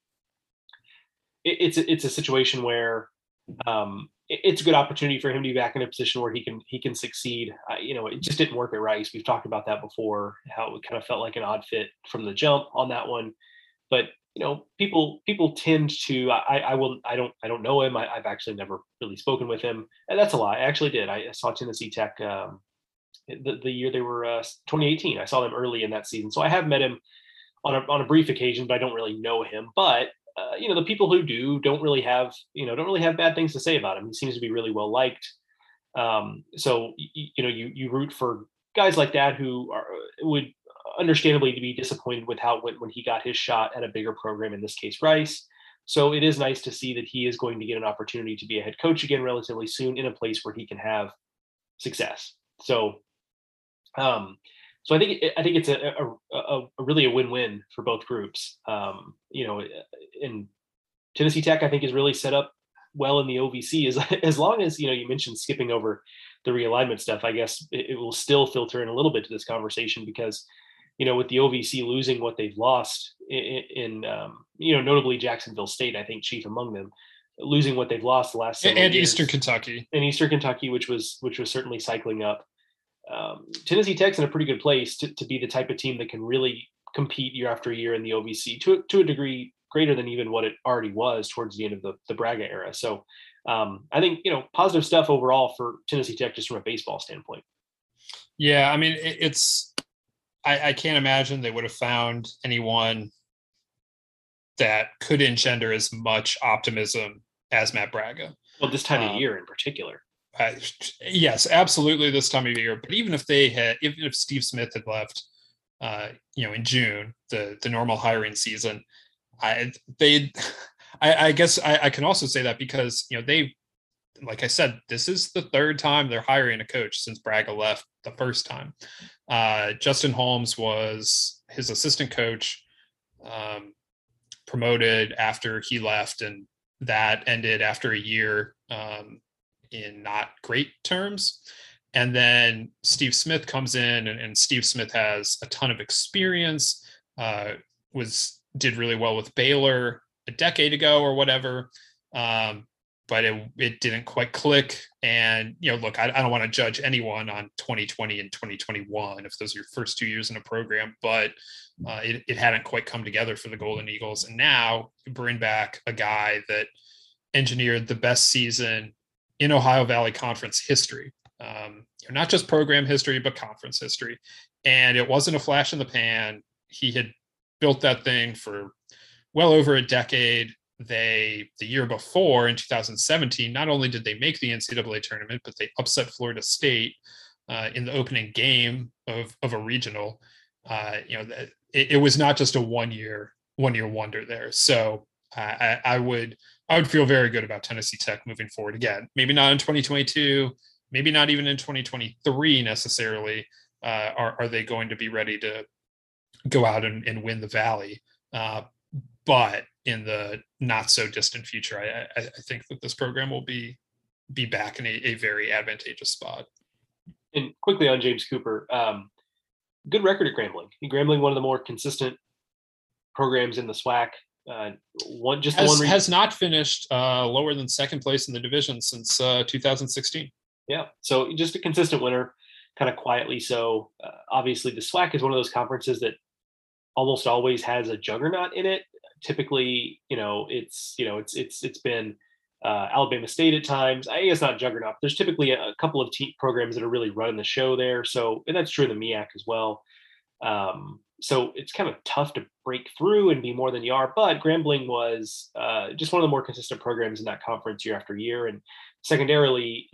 it's a situation where it's a good opportunity for him to be back in a position where he can succeed. It just didn't work at Rice. We've talked about that before, how it kind of felt like an odd fit from the jump on that one. But people tend to. I don't know him. I've actually never really spoken with him, and that's a lie. I actually did. I saw Tennessee Tech the year they were 2018. I saw them early in that season, so I have met him on a brief occasion, but I don't really know him. But the people who don't really have bad things to say about him. He seems to be really well liked. So you root for guys like that who would understandably to be disappointed with how when he got his shot at a bigger program, in this case Rice. So it is nice to see that he is going to get an opportunity to be a head coach again relatively soon in a place where he can have success. So, so I think it's a really a win-win for both groups. In Tennessee Tech, I think is really set up well in the OVC as long as, you mentioned skipping over the realignment stuff. I guess it will still filter in a little bit to this conversation because, with the OVC losing what they've lost in notably Jacksonville State, I think chief among them, losing what they've lost the last several
and
years.
Eastern Kentucky,
which was certainly cycling up. Tennessee Tech's in a pretty good place to be the type of team that can really compete year after year in the OVC to a degree greater than even what it already was towards the end of the Braga era. So I think, positive stuff overall for Tennessee Tech just from a baseball standpoint.
Yeah, I mean, I can't imagine they would have found anyone that could engender as much optimism as Matt Braga.
Well, this time of year in particular.
Yes, absolutely. This time of year, but even if if Steve Smith had left, in June, the normal hiring season, I guess I can also say that because, they, like I said, this is the third time they're hiring a coach since Braga left the first time. Justin Holmes was his assistant coach, promoted after he left, and that ended after a year in not great terms. And then Steve Smith comes in, and Steve Smith has a ton of experience, did really well with Baylor a decade ago or whatever. But it didn't quite click. And, look, I don't want to judge anyone on 2020 and 2021 if those are your first 2 years in a program, but it hadn't quite come together for the Golden Eagles. And now you bring back a guy that engineered the best season in Ohio Valley Conference history, not just program history, but conference history. And it wasn't a flash in the pan. He had built that thing for well over a decade. The year before, in 2017, not only did they make the NCAA tournament, but they upset Florida State in the opening game of a regional. It was not just a one year wonder there. So I would feel very good about Tennessee Tech moving forward. Again, maybe not in 2022, maybe not even in 2023 necessarily. Are they going to be ready to go out and win the Valley? But in the not so distant future, I think that this program will be back in a very advantageous spot.
And quickly on James Cooper, good record at Grambling. Grambling, one of the more consistent programs in the SWAC. Has
not finished lower than second place in the division since 2016.
Yeah, so just a consistent winner, kind of quietly. So obviously, the SWAC is one of those conferences that almost always has a juggernaut in it. Typically, it's been Alabama State at times. I guess not juggernaut. There's typically a couple of programs that are really running the show there. So, and that's true in the MEAC as well. So it's kind of tough to break through and be more than you are. But Grambling was just one of the more consistent programs in that conference year after year. And secondarily,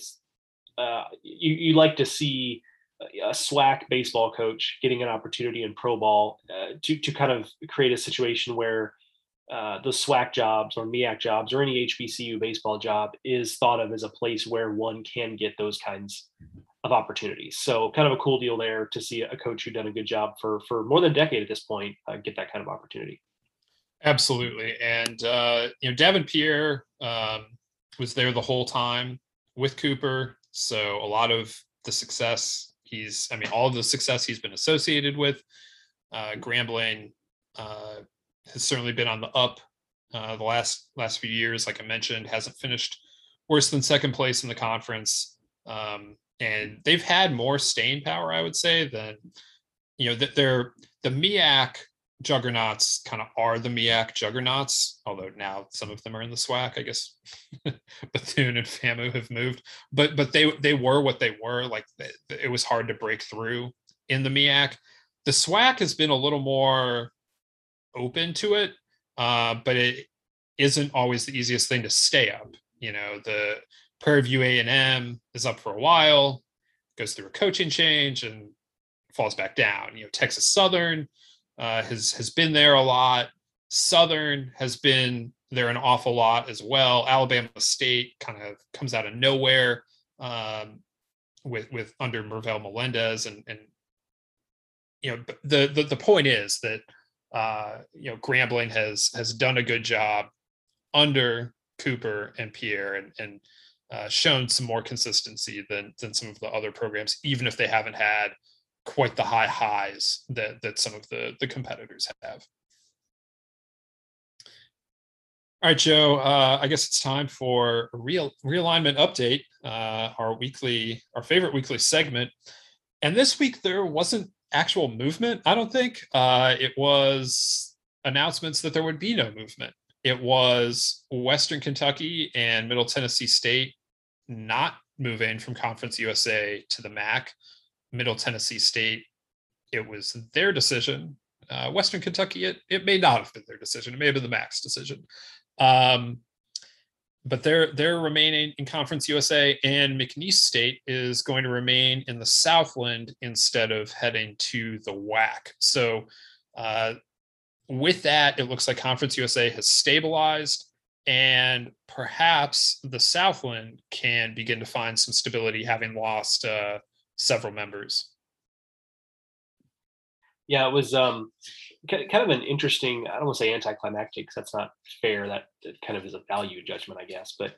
you like to see a SWAC baseball coach getting an opportunity in pro ball to kind of create a situation where the SWAC jobs or MEAC jobs or any HBCU baseball job is thought of as a place where one can get those kinds of opportunities. So kind of a cool deal there to see a coach who'd done a good job for more than a decade at this point get that kind of opportunity.
Absolutely. And, Davin Pierre was there the whole time with Cooper. So a lot of the success all of the success he's been associated with. Grambling has certainly been on the up the last few years. Like I mentioned, hasn't finished worse than second place in the conference. And they've had more staying power, I would say, than, that they're the MEAC juggernauts kind of are the MEAC juggernauts, although now some of them are in the SWAC. I guess Bethune and FAMU have moved, but they were what they were. Like it was hard to break through in the MEAC. The SWAC has been a little more open to it, but it isn't always the easiest thing to stay up. The Prairie View A&M is up for a while, goes through a coaching change and falls back down. Texas Southern has been there a lot. Southern has been they're an awful lot as well. Alabama State kind of comes out of nowhere with under Mervel Melendez, and the point is that Grambling has done a good job under Cooper and Pierre, and shown some more consistency than some of the other programs, even if they haven't had quite the high highs that some of the competitors have. All right, Joe, I guess it's time for a realignment update, our favorite weekly segment. And this week there wasn't actual movement, I don't think. It was announcements that there would be no movement. It was Western Kentucky and Middle Tennessee State not moving from Conference USA to the MAC. Middle Tennessee State, it was their decision. Western Kentucky, it may not have been their decision. It may have been the MAC's decision. But they're remaining in Conference USA, and McNeese State is going to remain in the Southland instead of heading to the WAC. So with that, it looks like Conference USA has stabilized, and perhaps the Southland can begin to find some stability, having lost several members.
Yeah, it was kind of an interesting, I don't want to say anticlimactic, because that's not fair. That kind of is a value judgment, I guess. But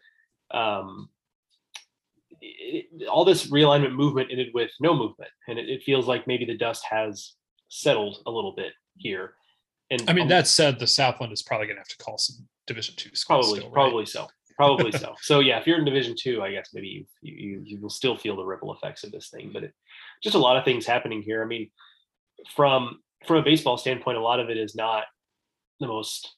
all this realignment movement ended with no movement. And it feels like maybe the dust has settled a little bit here. And
I mean, that said, the Southland is probably going to have to call some Division II schools.
Probably so. So yeah, if you're in Division II, I guess maybe you will still feel the ripple effects of this thing. But just a lot of things happening here. I mean, from a baseball standpoint, a lot of it is not the most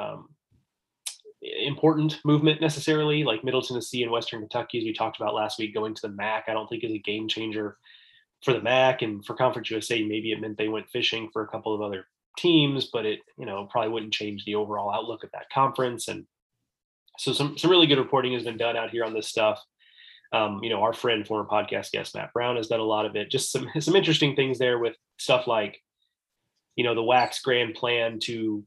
important movement necessarily. Like Middle Tennessee and Western Kentucky, as we talked about last week, going to the MAC, I don't think is a game changer for the MAC. And for Conference USA, maybe it meant they went fishing for a couple of other teams, but it probably wouldn't change the overall outlook of that conference. And so some really good reporting has been done out here on this stuff. Our friend, former podcast guest Matt Brown, has done a lot of it. Just some interesting things there with stuff like, the WAC's grand plan to,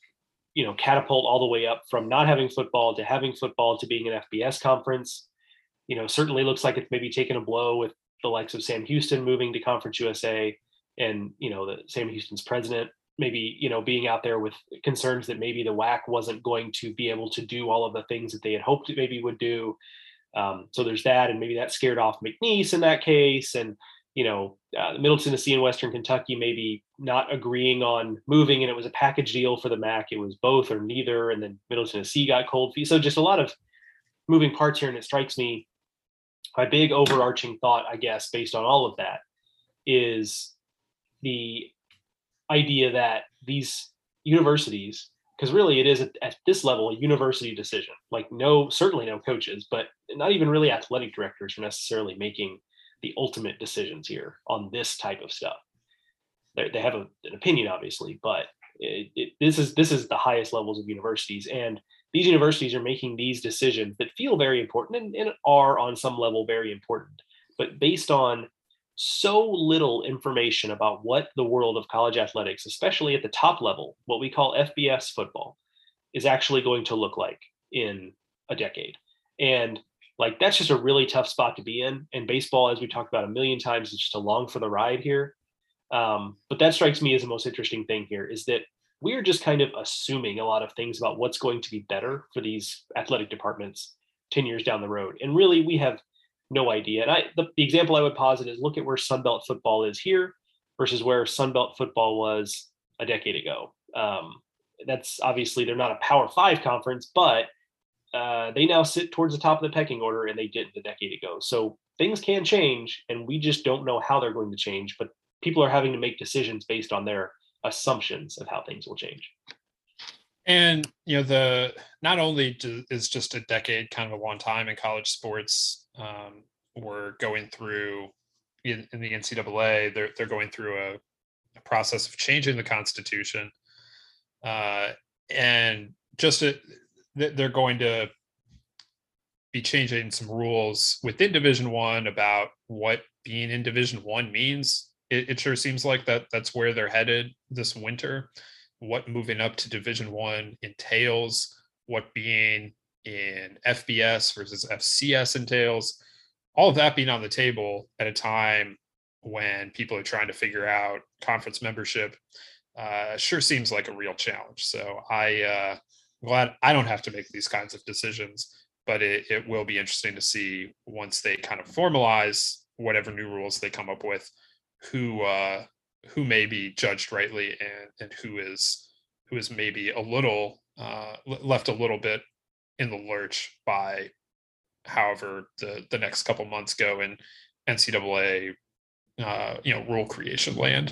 catapult all the way up from not having football to being an FBS conference. Certainly looks like it's maybe taken a blow with the likes of Sam Houston moving to Conference USA, and the Sam Houston's president maybe being out there with concerns that maybe the WAC wasn't going to be able to do all of the things that they had hoped it maybe would do. So there's that, and maybe that scared off McNeese in that case, and Middle Tennessee and Western Kentucky maybe not agreeing on moving, and it was a package deal for the MAC. It was both or neither, and then Middle Tennessee got cold feet. So just a lot of moving parts here, and it strikes me, my big overarching thought, I guess, based on all of that, is the idea that these universities, because really it is at this level a university decision, like certainly no coaches, but not even really athletic directors are necessarily making the ultimate decisions here on this type of stuff. They have an opinion, obviously, but this is the highest levels of universities, and these universities are making these decisions that feel very important and are on some level very important, but based on so little information about what the world of college athletics, especially at the top level, what we call FBS football, is actually going to look like in a decade. And like, that's just a really tough spot to be in. And baseball, as we talked about a million times, is just along for the ride here. But that strikes me as the most interesting thing here, is that we're just kind of assuming a lot of things about what's going to be better for these athletic departments 10 years down the road. And really, we have no idea. And the example I would posit is look at where Sunbelt football is here versus where Sunbelt football was a decade ago. That's obviously, they're not a Power 5 conference, but they now sit towards the top of the pecking order, and they didn't a decade ago. So things can change, and we just don't know how they're going to change, but people are having to make decisions based on their assumptions of how things will change.
And, not only is just a decade kind of a long time in college sports, we're going through in the NCAA, they're going through a process of changing the Constitution, and just they're going to be changing some rules within Division I about what being in Division I means. It sure seems like that's where they're headed this winter. What moving up to Division I entails, what being in FBS versus FCS entails, all of that being on the table at a time when people are trying to figure out conference membership, sure seems like a real challenge. So I'm glad I don't have to make these kinds of decisions, but it will be interesting to see once they kind of formalize whatever new rules they come up with, who may be judged rightly and who is maybe a little left a little bit in the lurch by however the next couple months go in NCAA rule creation land.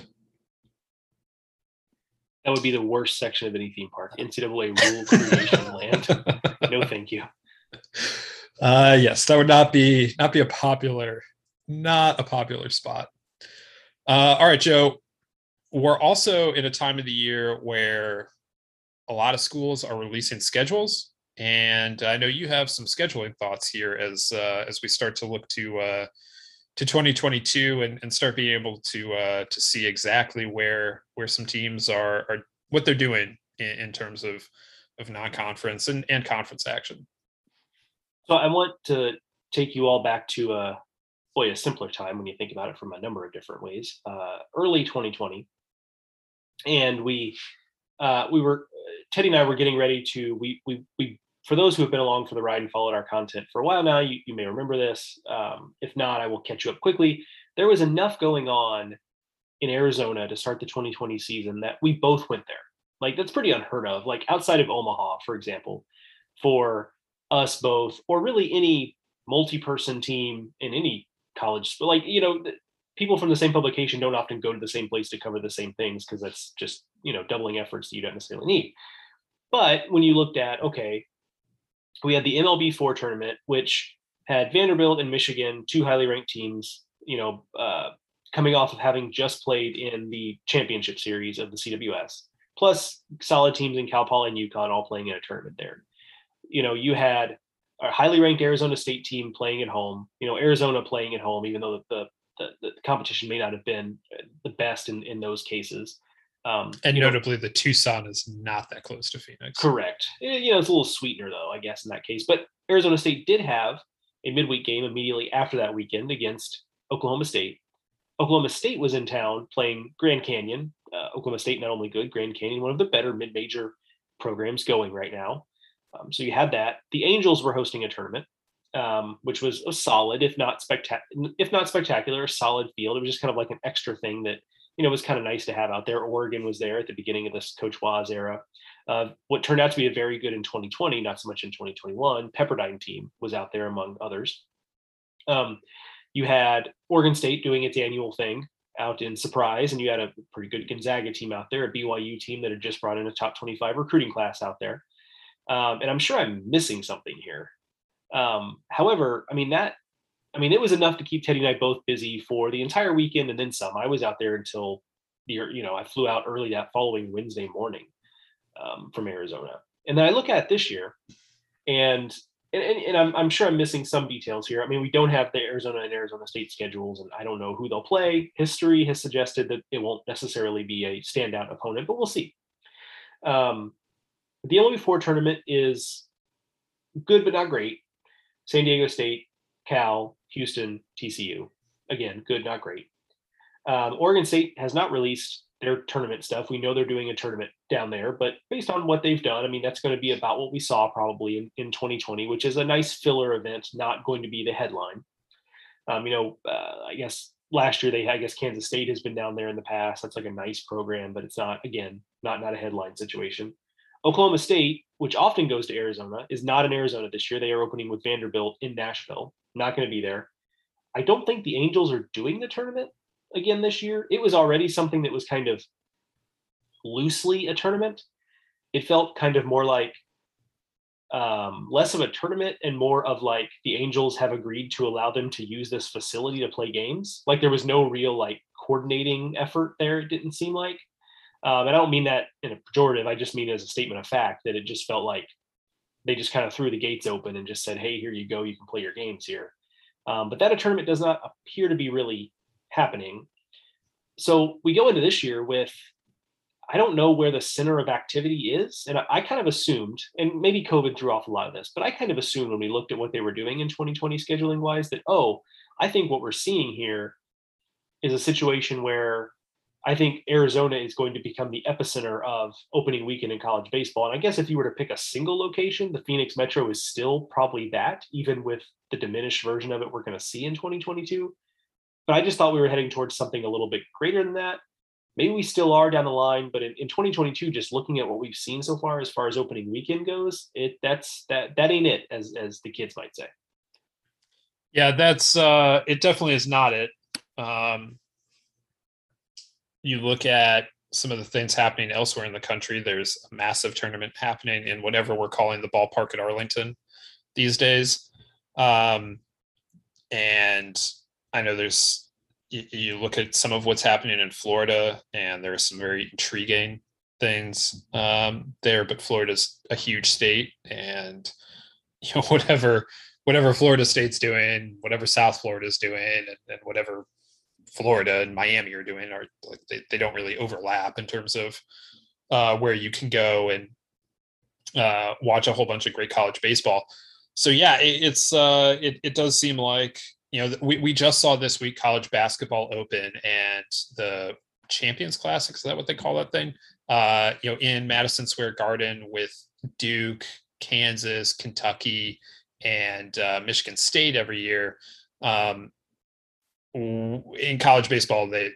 That would be the worst section of any theme park. NCAA rule creation land. No, thank you.
Yes, that would not be a popular spot. All right, Joe. We're also in a time of the year where a lot of schools are releasing schedules, and I know you have some scheduling thoughts here as we start to look to 2022 and start being able to see exactly where some teams are what they're doing in terms of non-conference and conference action.
So I want to take you all back to a simpler time when you think about it from a number of different ways. Early 2020, and we were Teddy and I were getting ready to we for those who have been along for the ride and followed our content for a while now, you may remember this. If not, I will catch you up quickly. There was enough going on in Arizona to start the 2020 season that we both went there. Like, that's pretty unheard of. Like, outside of Omaha, for example, for us both, or really any multi-person team in any college, like, people from the same publication don't often go to the same place to cover the same things because that's just, doubling efforts that you don't necessarily need. But when you looked at, okay, we had the MLB4 tournament, which had Vanderbilt and Michigan, two highly ranked teams, coming off of having just played in the championship series of the CWS, plus solid teams in Cal Poly and UConn all playing in a tournament there. You had a highly ranked Arizona State team playing at home, Arizona playing at home, even though the competition may not have been the best in those cases.
And notably, the Tucson is not that close to Phoenix.
Correct. It's a little sweetener, though, I guess, in that case. But Arizona State did have a midweek game immediately after that weekend against Oklahoma State. Oklahoma State was in town playing Grand Canyon. Oklahoma State, not only good, Grand Canyon, one of the better mid-major programs going right now. So you had that. The Angels were hosting a tournament, which was a solid, if not spectacular, a solid field. It was just kind of like an extra thing that was kind of nice to have out there. Oregon was there at the beginning of this Coach Waz era. What turned out to be a very good in 2020, not so much in 2021, Pepperdine team was out there among others. You had Oregon State doing its annual thing out in Surprise, and you had a pretty good Gonzaga team out there, a BYU team that had just brought in a top 25 recruiting class out there. And I'm sure I'm missing something here. However, it was enough to keep Teddy and I both busy for the entire weekend and then some. I was out there until I flew out early that following Wednesday morning from Arizona. And then I look at this year, and I'm sure I'm missing some details here. We don't have the Arizona and Arizona State schedules, and I don't know who they'll play. History has suggested that it won't necessarily be a standout opponent, but we'll see. The MLB4 tournament is good but not great. San Diego State, Cal, Houston, TCU. Again, good, not great. Oregon State has not released their tournament stuff. We know they're doing a tournament down there, but based on what they've done, that's going to be about what we saw probably in 2020, which is a nice filler event, not going to be the headline. I guess last year Kansas State has been down there in the past. That's like a nice program, but it's not a headline situation. Oklahoma State, which often goes to Arizona, is not in Arizona this year. They are opening with Vanderbilt in Nashville. Not going to be there. I don't think the Angels are doing the tournament again this year. It was already something that was kind of loosely a tournament. It felt kind of more like less of a tournament and more of like the Angels have agreed to allow them to use this facility to play games. Like, there was no real coordinating effort there, it didn't seem like. And I don't mean that in a pejorative. I just mean as a statement of fact that it just felt like they just kind of threw the gates open and just said, hey, here you go. You can play your games here. But that tournament does not appear to be really happening. So we go into this year with, I don't know where the center of activity is. And I kind of assumed, and maybe COVID threw off a lot of this, but I kind of assumed when we looked at what they were doing in 2020 scheduling wise that, I think what we're seeing here is a situation where I think Arizona is going to become the epicenter of opening weekend in college baseball. And I guess if you were to pick a single location, the Phoenix Metro is still probably that, even with the diminished version of it we're going to see in 2022. But I just thought we were heading towards something a little bit greater than that. Maybe we still are down the line, but in 2022, just looking at what we've seen so far as opening weekend goes, that ain't it, as the kids might say.
Yeah, that's it definitely is not it. You look at some of the things happening elsewhere in the country. There's a massive tournament happening in whatever we're calling the ballpark at Arlington these days. And I know you look at some of what's happening in Florida, and there are some very intriguing things there, but Florida's a huge state, and whatever Florida State's doing, whatever South Florida's doing, and whatever Florida and Miami are doing are like they don't really overlap in terms of where you can go and watch a whole bunch of great college baseball. So yeah, it does seem like, we just saw this week college basketball open and the Champions Classic. Is that what they call that thing? In Madison Square Garden with Duke, Kansas, Kentucky, and Michigan State every year. In college baseball, they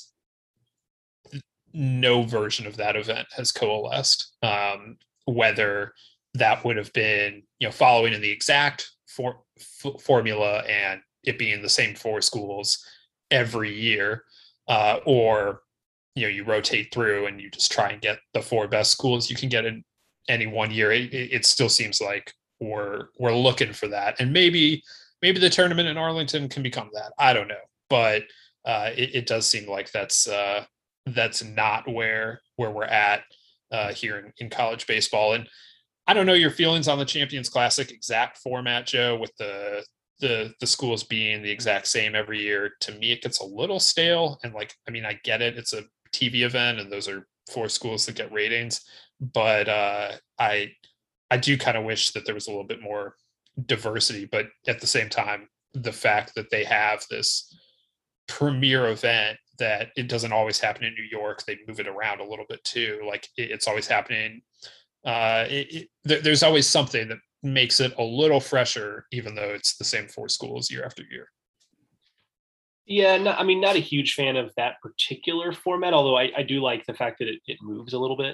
no version of that event has coalesced. Whether that would have been, following in the exact formula and it being the same four schools every year, or you rotate through and you just try and get the four best schools you can get in any one year. It still seems like we're looking for that, and maybe the tournament in Arlington can become that. I don't know, but it does seem like that's not where we're at here in college baseball. And I don't know your feelings on the Champions Classic exact format, Joe, with the schools being the exact same every year. To me, it gets a little stale. And I get it. It's a TV event and those are four schools that get ratings, but I do kind of wish that there was a little bit more diversity. But at the same time, the fact that they have this premier event that it doesn't always happen in New York, they move it around a little bit too. Like it's always happening. There's always something that makes it a little fresher, even though it's the same four schools year after year.
Yeah, not a huge fan of that particular format, although I do like the fact that it moves a little bit.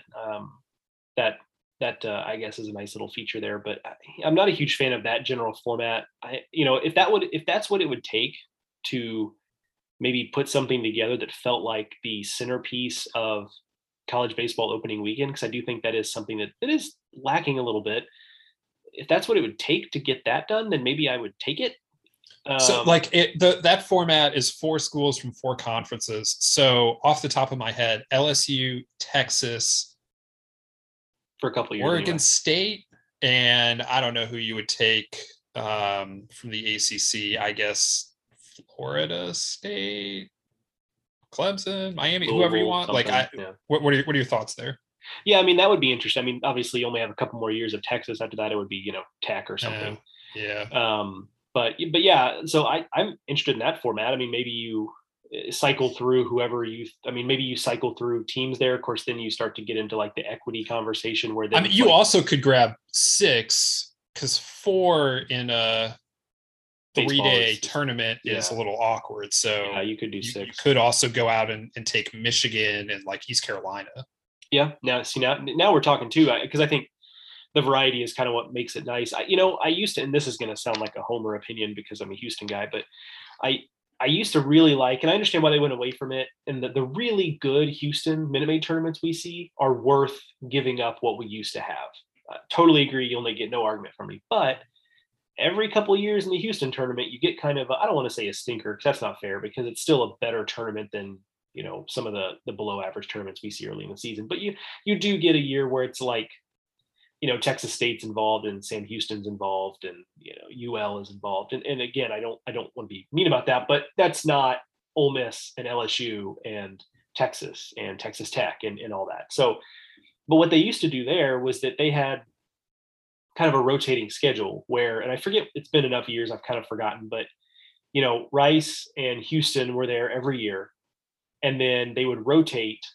That I guess is a nice little feature there, but I'm not a huge fan of that general format. If that's what it would take to maybe put something together that felt like the centerpiece of college baseball opening weekend, because I do think that is something that is lacking a little bit. If that's what it would take to get that done, then maybe I would take it.
So that format is four schools from four conferences. So off the top of my head, LSU, Texas,
for a couple of years,
Oregon
anyway.
State, and I don't know who you would take from the ACC. I guess Florida State, Clemson, Miami, whoever you want. What are your thoughts there?
Yeah, that would be interesting. Obviously, you only have a couple more years of Texas. After that, it would be Tech or something.
Yeah.
But yeah, so I'm interested in that format. Maybe you cycle through whoever maybe you cycle through teams there. Of course, then you start to get into like the equity conversation where
you also could grab 6, because 4 in a 3-day tournament is a little awkward. So
yeah, you could do 6.
You could also go out and take Michigan and like East Carolina.
Yeah. Now we're talking too, because I think the variety is kind of what makes it nice. I used to, and this is going to sound like a homer opinion because I'm a Houston guy, but I used to really like, and I understand why they went away from it. And the really good Houston Minute Maid tournaments we see are worth giving up what we used to have. Totally agree. You'll get no argument from me, but every couple of years in the Houston tournament, you get kind of, I don't want to say a stinker, because that's not fair, because it's still a better tournament than, some of the below average tournaments we see early in the season. But you do get a year where it's like, Texas State's involved and Sam Houston's involved and, UL is involved. And again, I don't want to be mean about that, but that's not Ole Miss and LSU and Texas and Texas Tech and all that. So, but what they used to do there was that they had kind of a rotating schedule where, and I forget, it's been enough years, I've kind of forgotten, but Rice and Houston were there every year, and then they would rotate,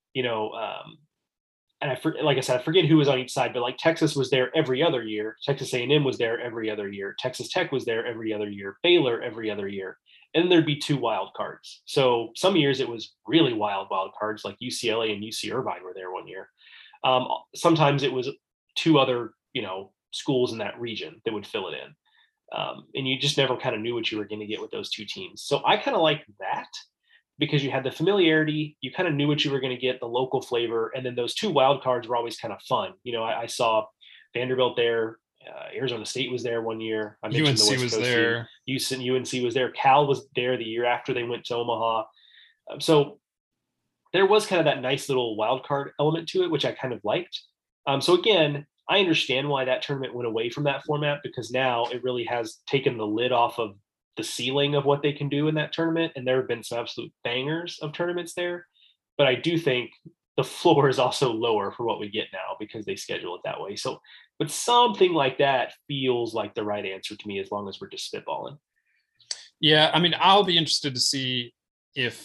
and like I said, I forget who was on each side, but like Texas was there every other year. Texas A&M was there every other year. Texas Tech was there every other year. Baylor every other year. And there'd be 2 wild cards. So some years it was really wild cards, like UCLA and UC Irvine were there one year. Sometimes it was 2 other, schools in that region that would fill it in. And you just never kind of knew what you were going to get with those 2 teams. So I kind of like that, because you had the familiarity, you kind of knew what you were going to get, the local flavor, and then those 2 wild cards were always kind of fun. I saw Vanderbilt there, Arizona State was there one year. I mentioned
UNC was there.
UNC was there. Cal was there the year after they went to Omaha. So there was kind of that nice little wild card element to it, which I kind of liked. So again, I understand why that tournament went away from that format, because now it really has taken the lid off of the ceiling of what they can do in that tournament. And there have been some absolute bangers of tournaments there. But I do think the floor is also lower for what we get now because they schedule it that way. So, but something like that feels like the right answer to me, as long as we're just spitballing.
Yeah. I mean, I'll be interested to see if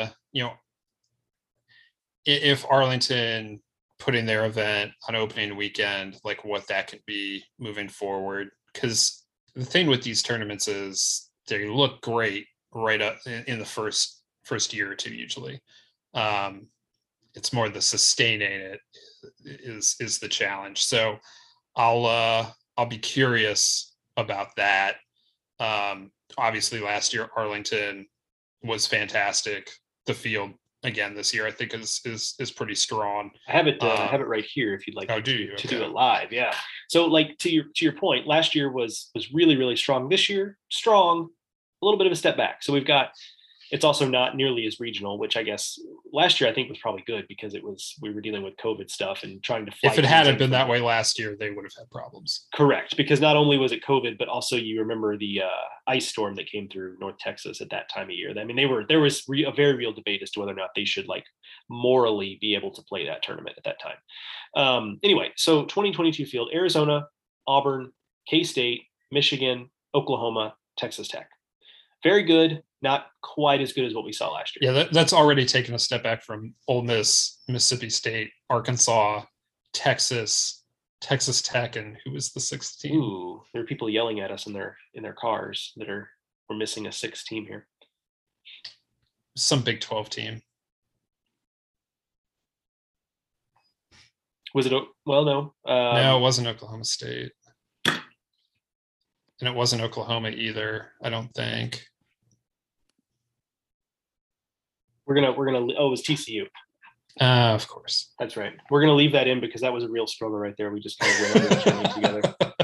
Arlington putting their event on opening weekend, like what that could be moving forward. Because the thing with these tournaments is they look great right up in the first year or 2 usually. It's more the sustaining it is the challenge. So I'll be curious about that. Obviously last year Arlington was fantastic. The field again this year I think is pretty strong.
I have it right here if you'd like to do it live. Yeah. So like to your point, last year was really, really strong. This year, strong, a little bit of a step back. So it's also not nearly as regional, which I guess last year I think was probably good, because we were dealing with COVID stuff and trying to fight.
If it hadn't been that way last year, they would have had problems.
Correct. Because not only was it COVID, but also you remember the ice storm that came through North Texas at that time of year. I mean, there was a very real debate as to whether or not they should like morally be able to play that tournament at that time. Anyway, so 2022 field: Arizona, Auburn, K-State, Michigan, Oklahoma, Texas Tech. Very good. Not quite as good as what we saw last year.
Yeah, that's already taken a step back from Ole Miss, Mississippi State, Arkansas, Texas Tech, and who was the 6th team?
Ooh, there are people yelling at us in their cars that we're missing a 6th team here.
Some Big 12 team.
Was it? Well, no.
No, it wasn't Oklahoma State, and it wasn't Oklahoma either, I don't think.
We're gonna. Oh, it was TCU.
Of course.
That's right. We're gonna leave that in because that was a real struggle right there. We just kind of ran the journey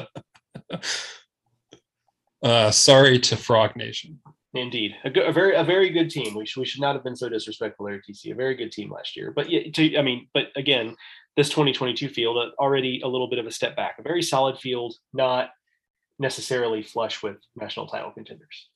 together. Sorry to Frog Nation.
Indeed, a very good team. We should not have been so disrespectful there, TCU. A very good team last year, but yeah, but again, this 2022 field already a little bit of a step back. A very solid field, not necessarily flush with national title contenders.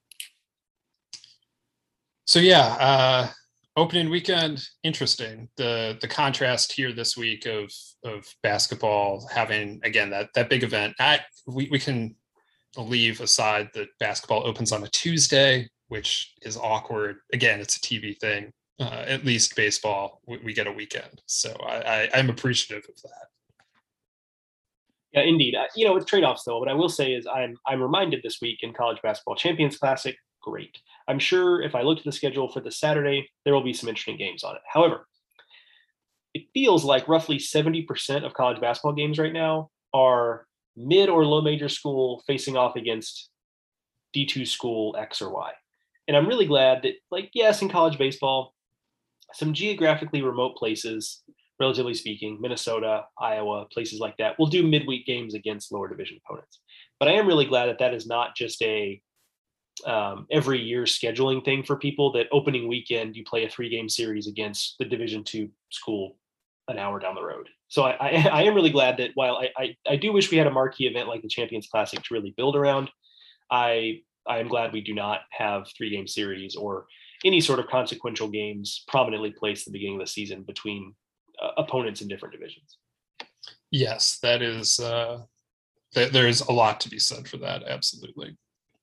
So yeah, opening weekend, interesting. The contrast here this week of basketball having, again, that big event. We can leave aside that basketball opens on a Tuesday, which is awkward. Again, it's a TV thing. At least baseball, we get a weekend. So I'm appreciative of that.
Yeah, indeed. With trade-offs though, what I will say is I'm reminded this week in College Basketball Champions Classic, great. I'm sure if I looked at the schedule for the Saturday, there will be some interesting games on it. However, it feels like roughly 70% of college basketball games right now are mid or low major school facing off against D2 school X or Y. And I'm really glad that, yes, in college baseball, some geographically remote places, relatively speaking, Minnesota, Iowa, places like that, will do midweek games against lower division opponents. But I am really glad that is not just a every year scheduling thing for people, that opening weekend you play a 3-game series against the Division II school an hour down the road. So I am really glad that while I do wish we had a marquee event like the Champions Classic to really build around, I am glad we do not have 3-game series or any sort of consequential games prominently placed at the beginning of the season between opponents in different divisions.
Yes, that is, there's a lot to be said for that. Absolutely.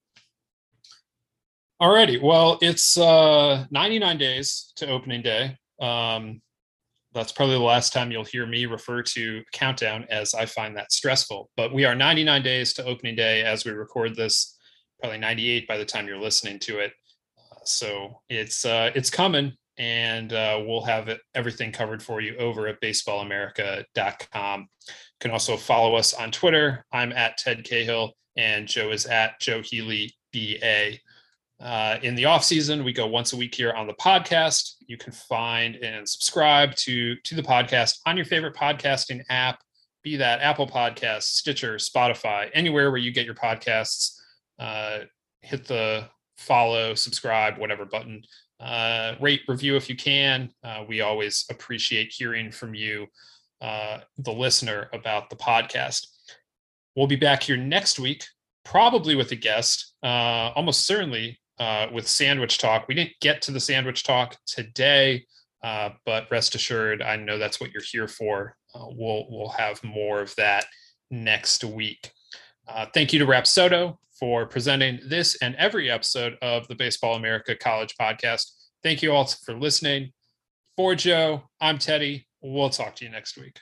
Alrighty. Well, it's 99 days to opening day. That's probably the last time you'll hear me refer to countdown, as I find that stressful. But we are 99 days to opening day as we record this, probably 98 by the time you're listening to it. So it's coming, and we'll have everything covered for you over at baseballamerica.com. You can also follow us on Twitter. I'm at Ted Cahill, and Joe is at Joe Healy BA. In the off season, we go once a week here on the podcast. You can find and subscribe to the podcast on your favorite podcasting app, be that Apple Podcasts, Stitcher, Spotify, anywhere where you get your podcasts. Hit the follow, subscribe, whatever button. Rate, review if you can. We always appreciate hearing from you, the listener, about the podcast. We'll be back here next week, probably with a guest, almost certainly with Sandwich Talk. We didn't get to the Sandwich Talk today, but rest assured, I know that's what you're here for. We'll have more of that next week. Thank you to Rapsodo for presenting this and every episode of the Baseball America College Podcast. Thank you all for listening. For Joe, I'm Teddy. We'll talk to you next week.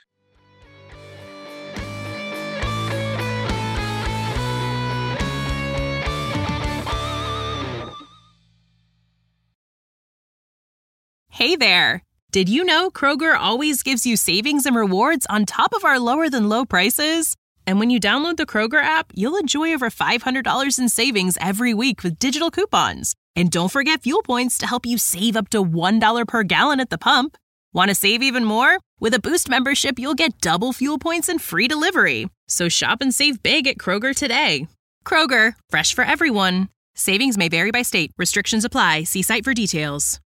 Hey there! Did you know Kroger always gives you savings and rewards on top of our lower-than-low prices? And when you download the Kroger app, you'll enjoy over $500 in savings every week with digital coupons. And don't forget fuel points to help you save up to $1 per gallon at the pump. Want to save even more? With a Boost membership, you'll get double fuel points and free delivery. So shop and save big at Kroger today. Kroger, fresh for everyone. Savings may vary by state. Restrictions apply. See site for details.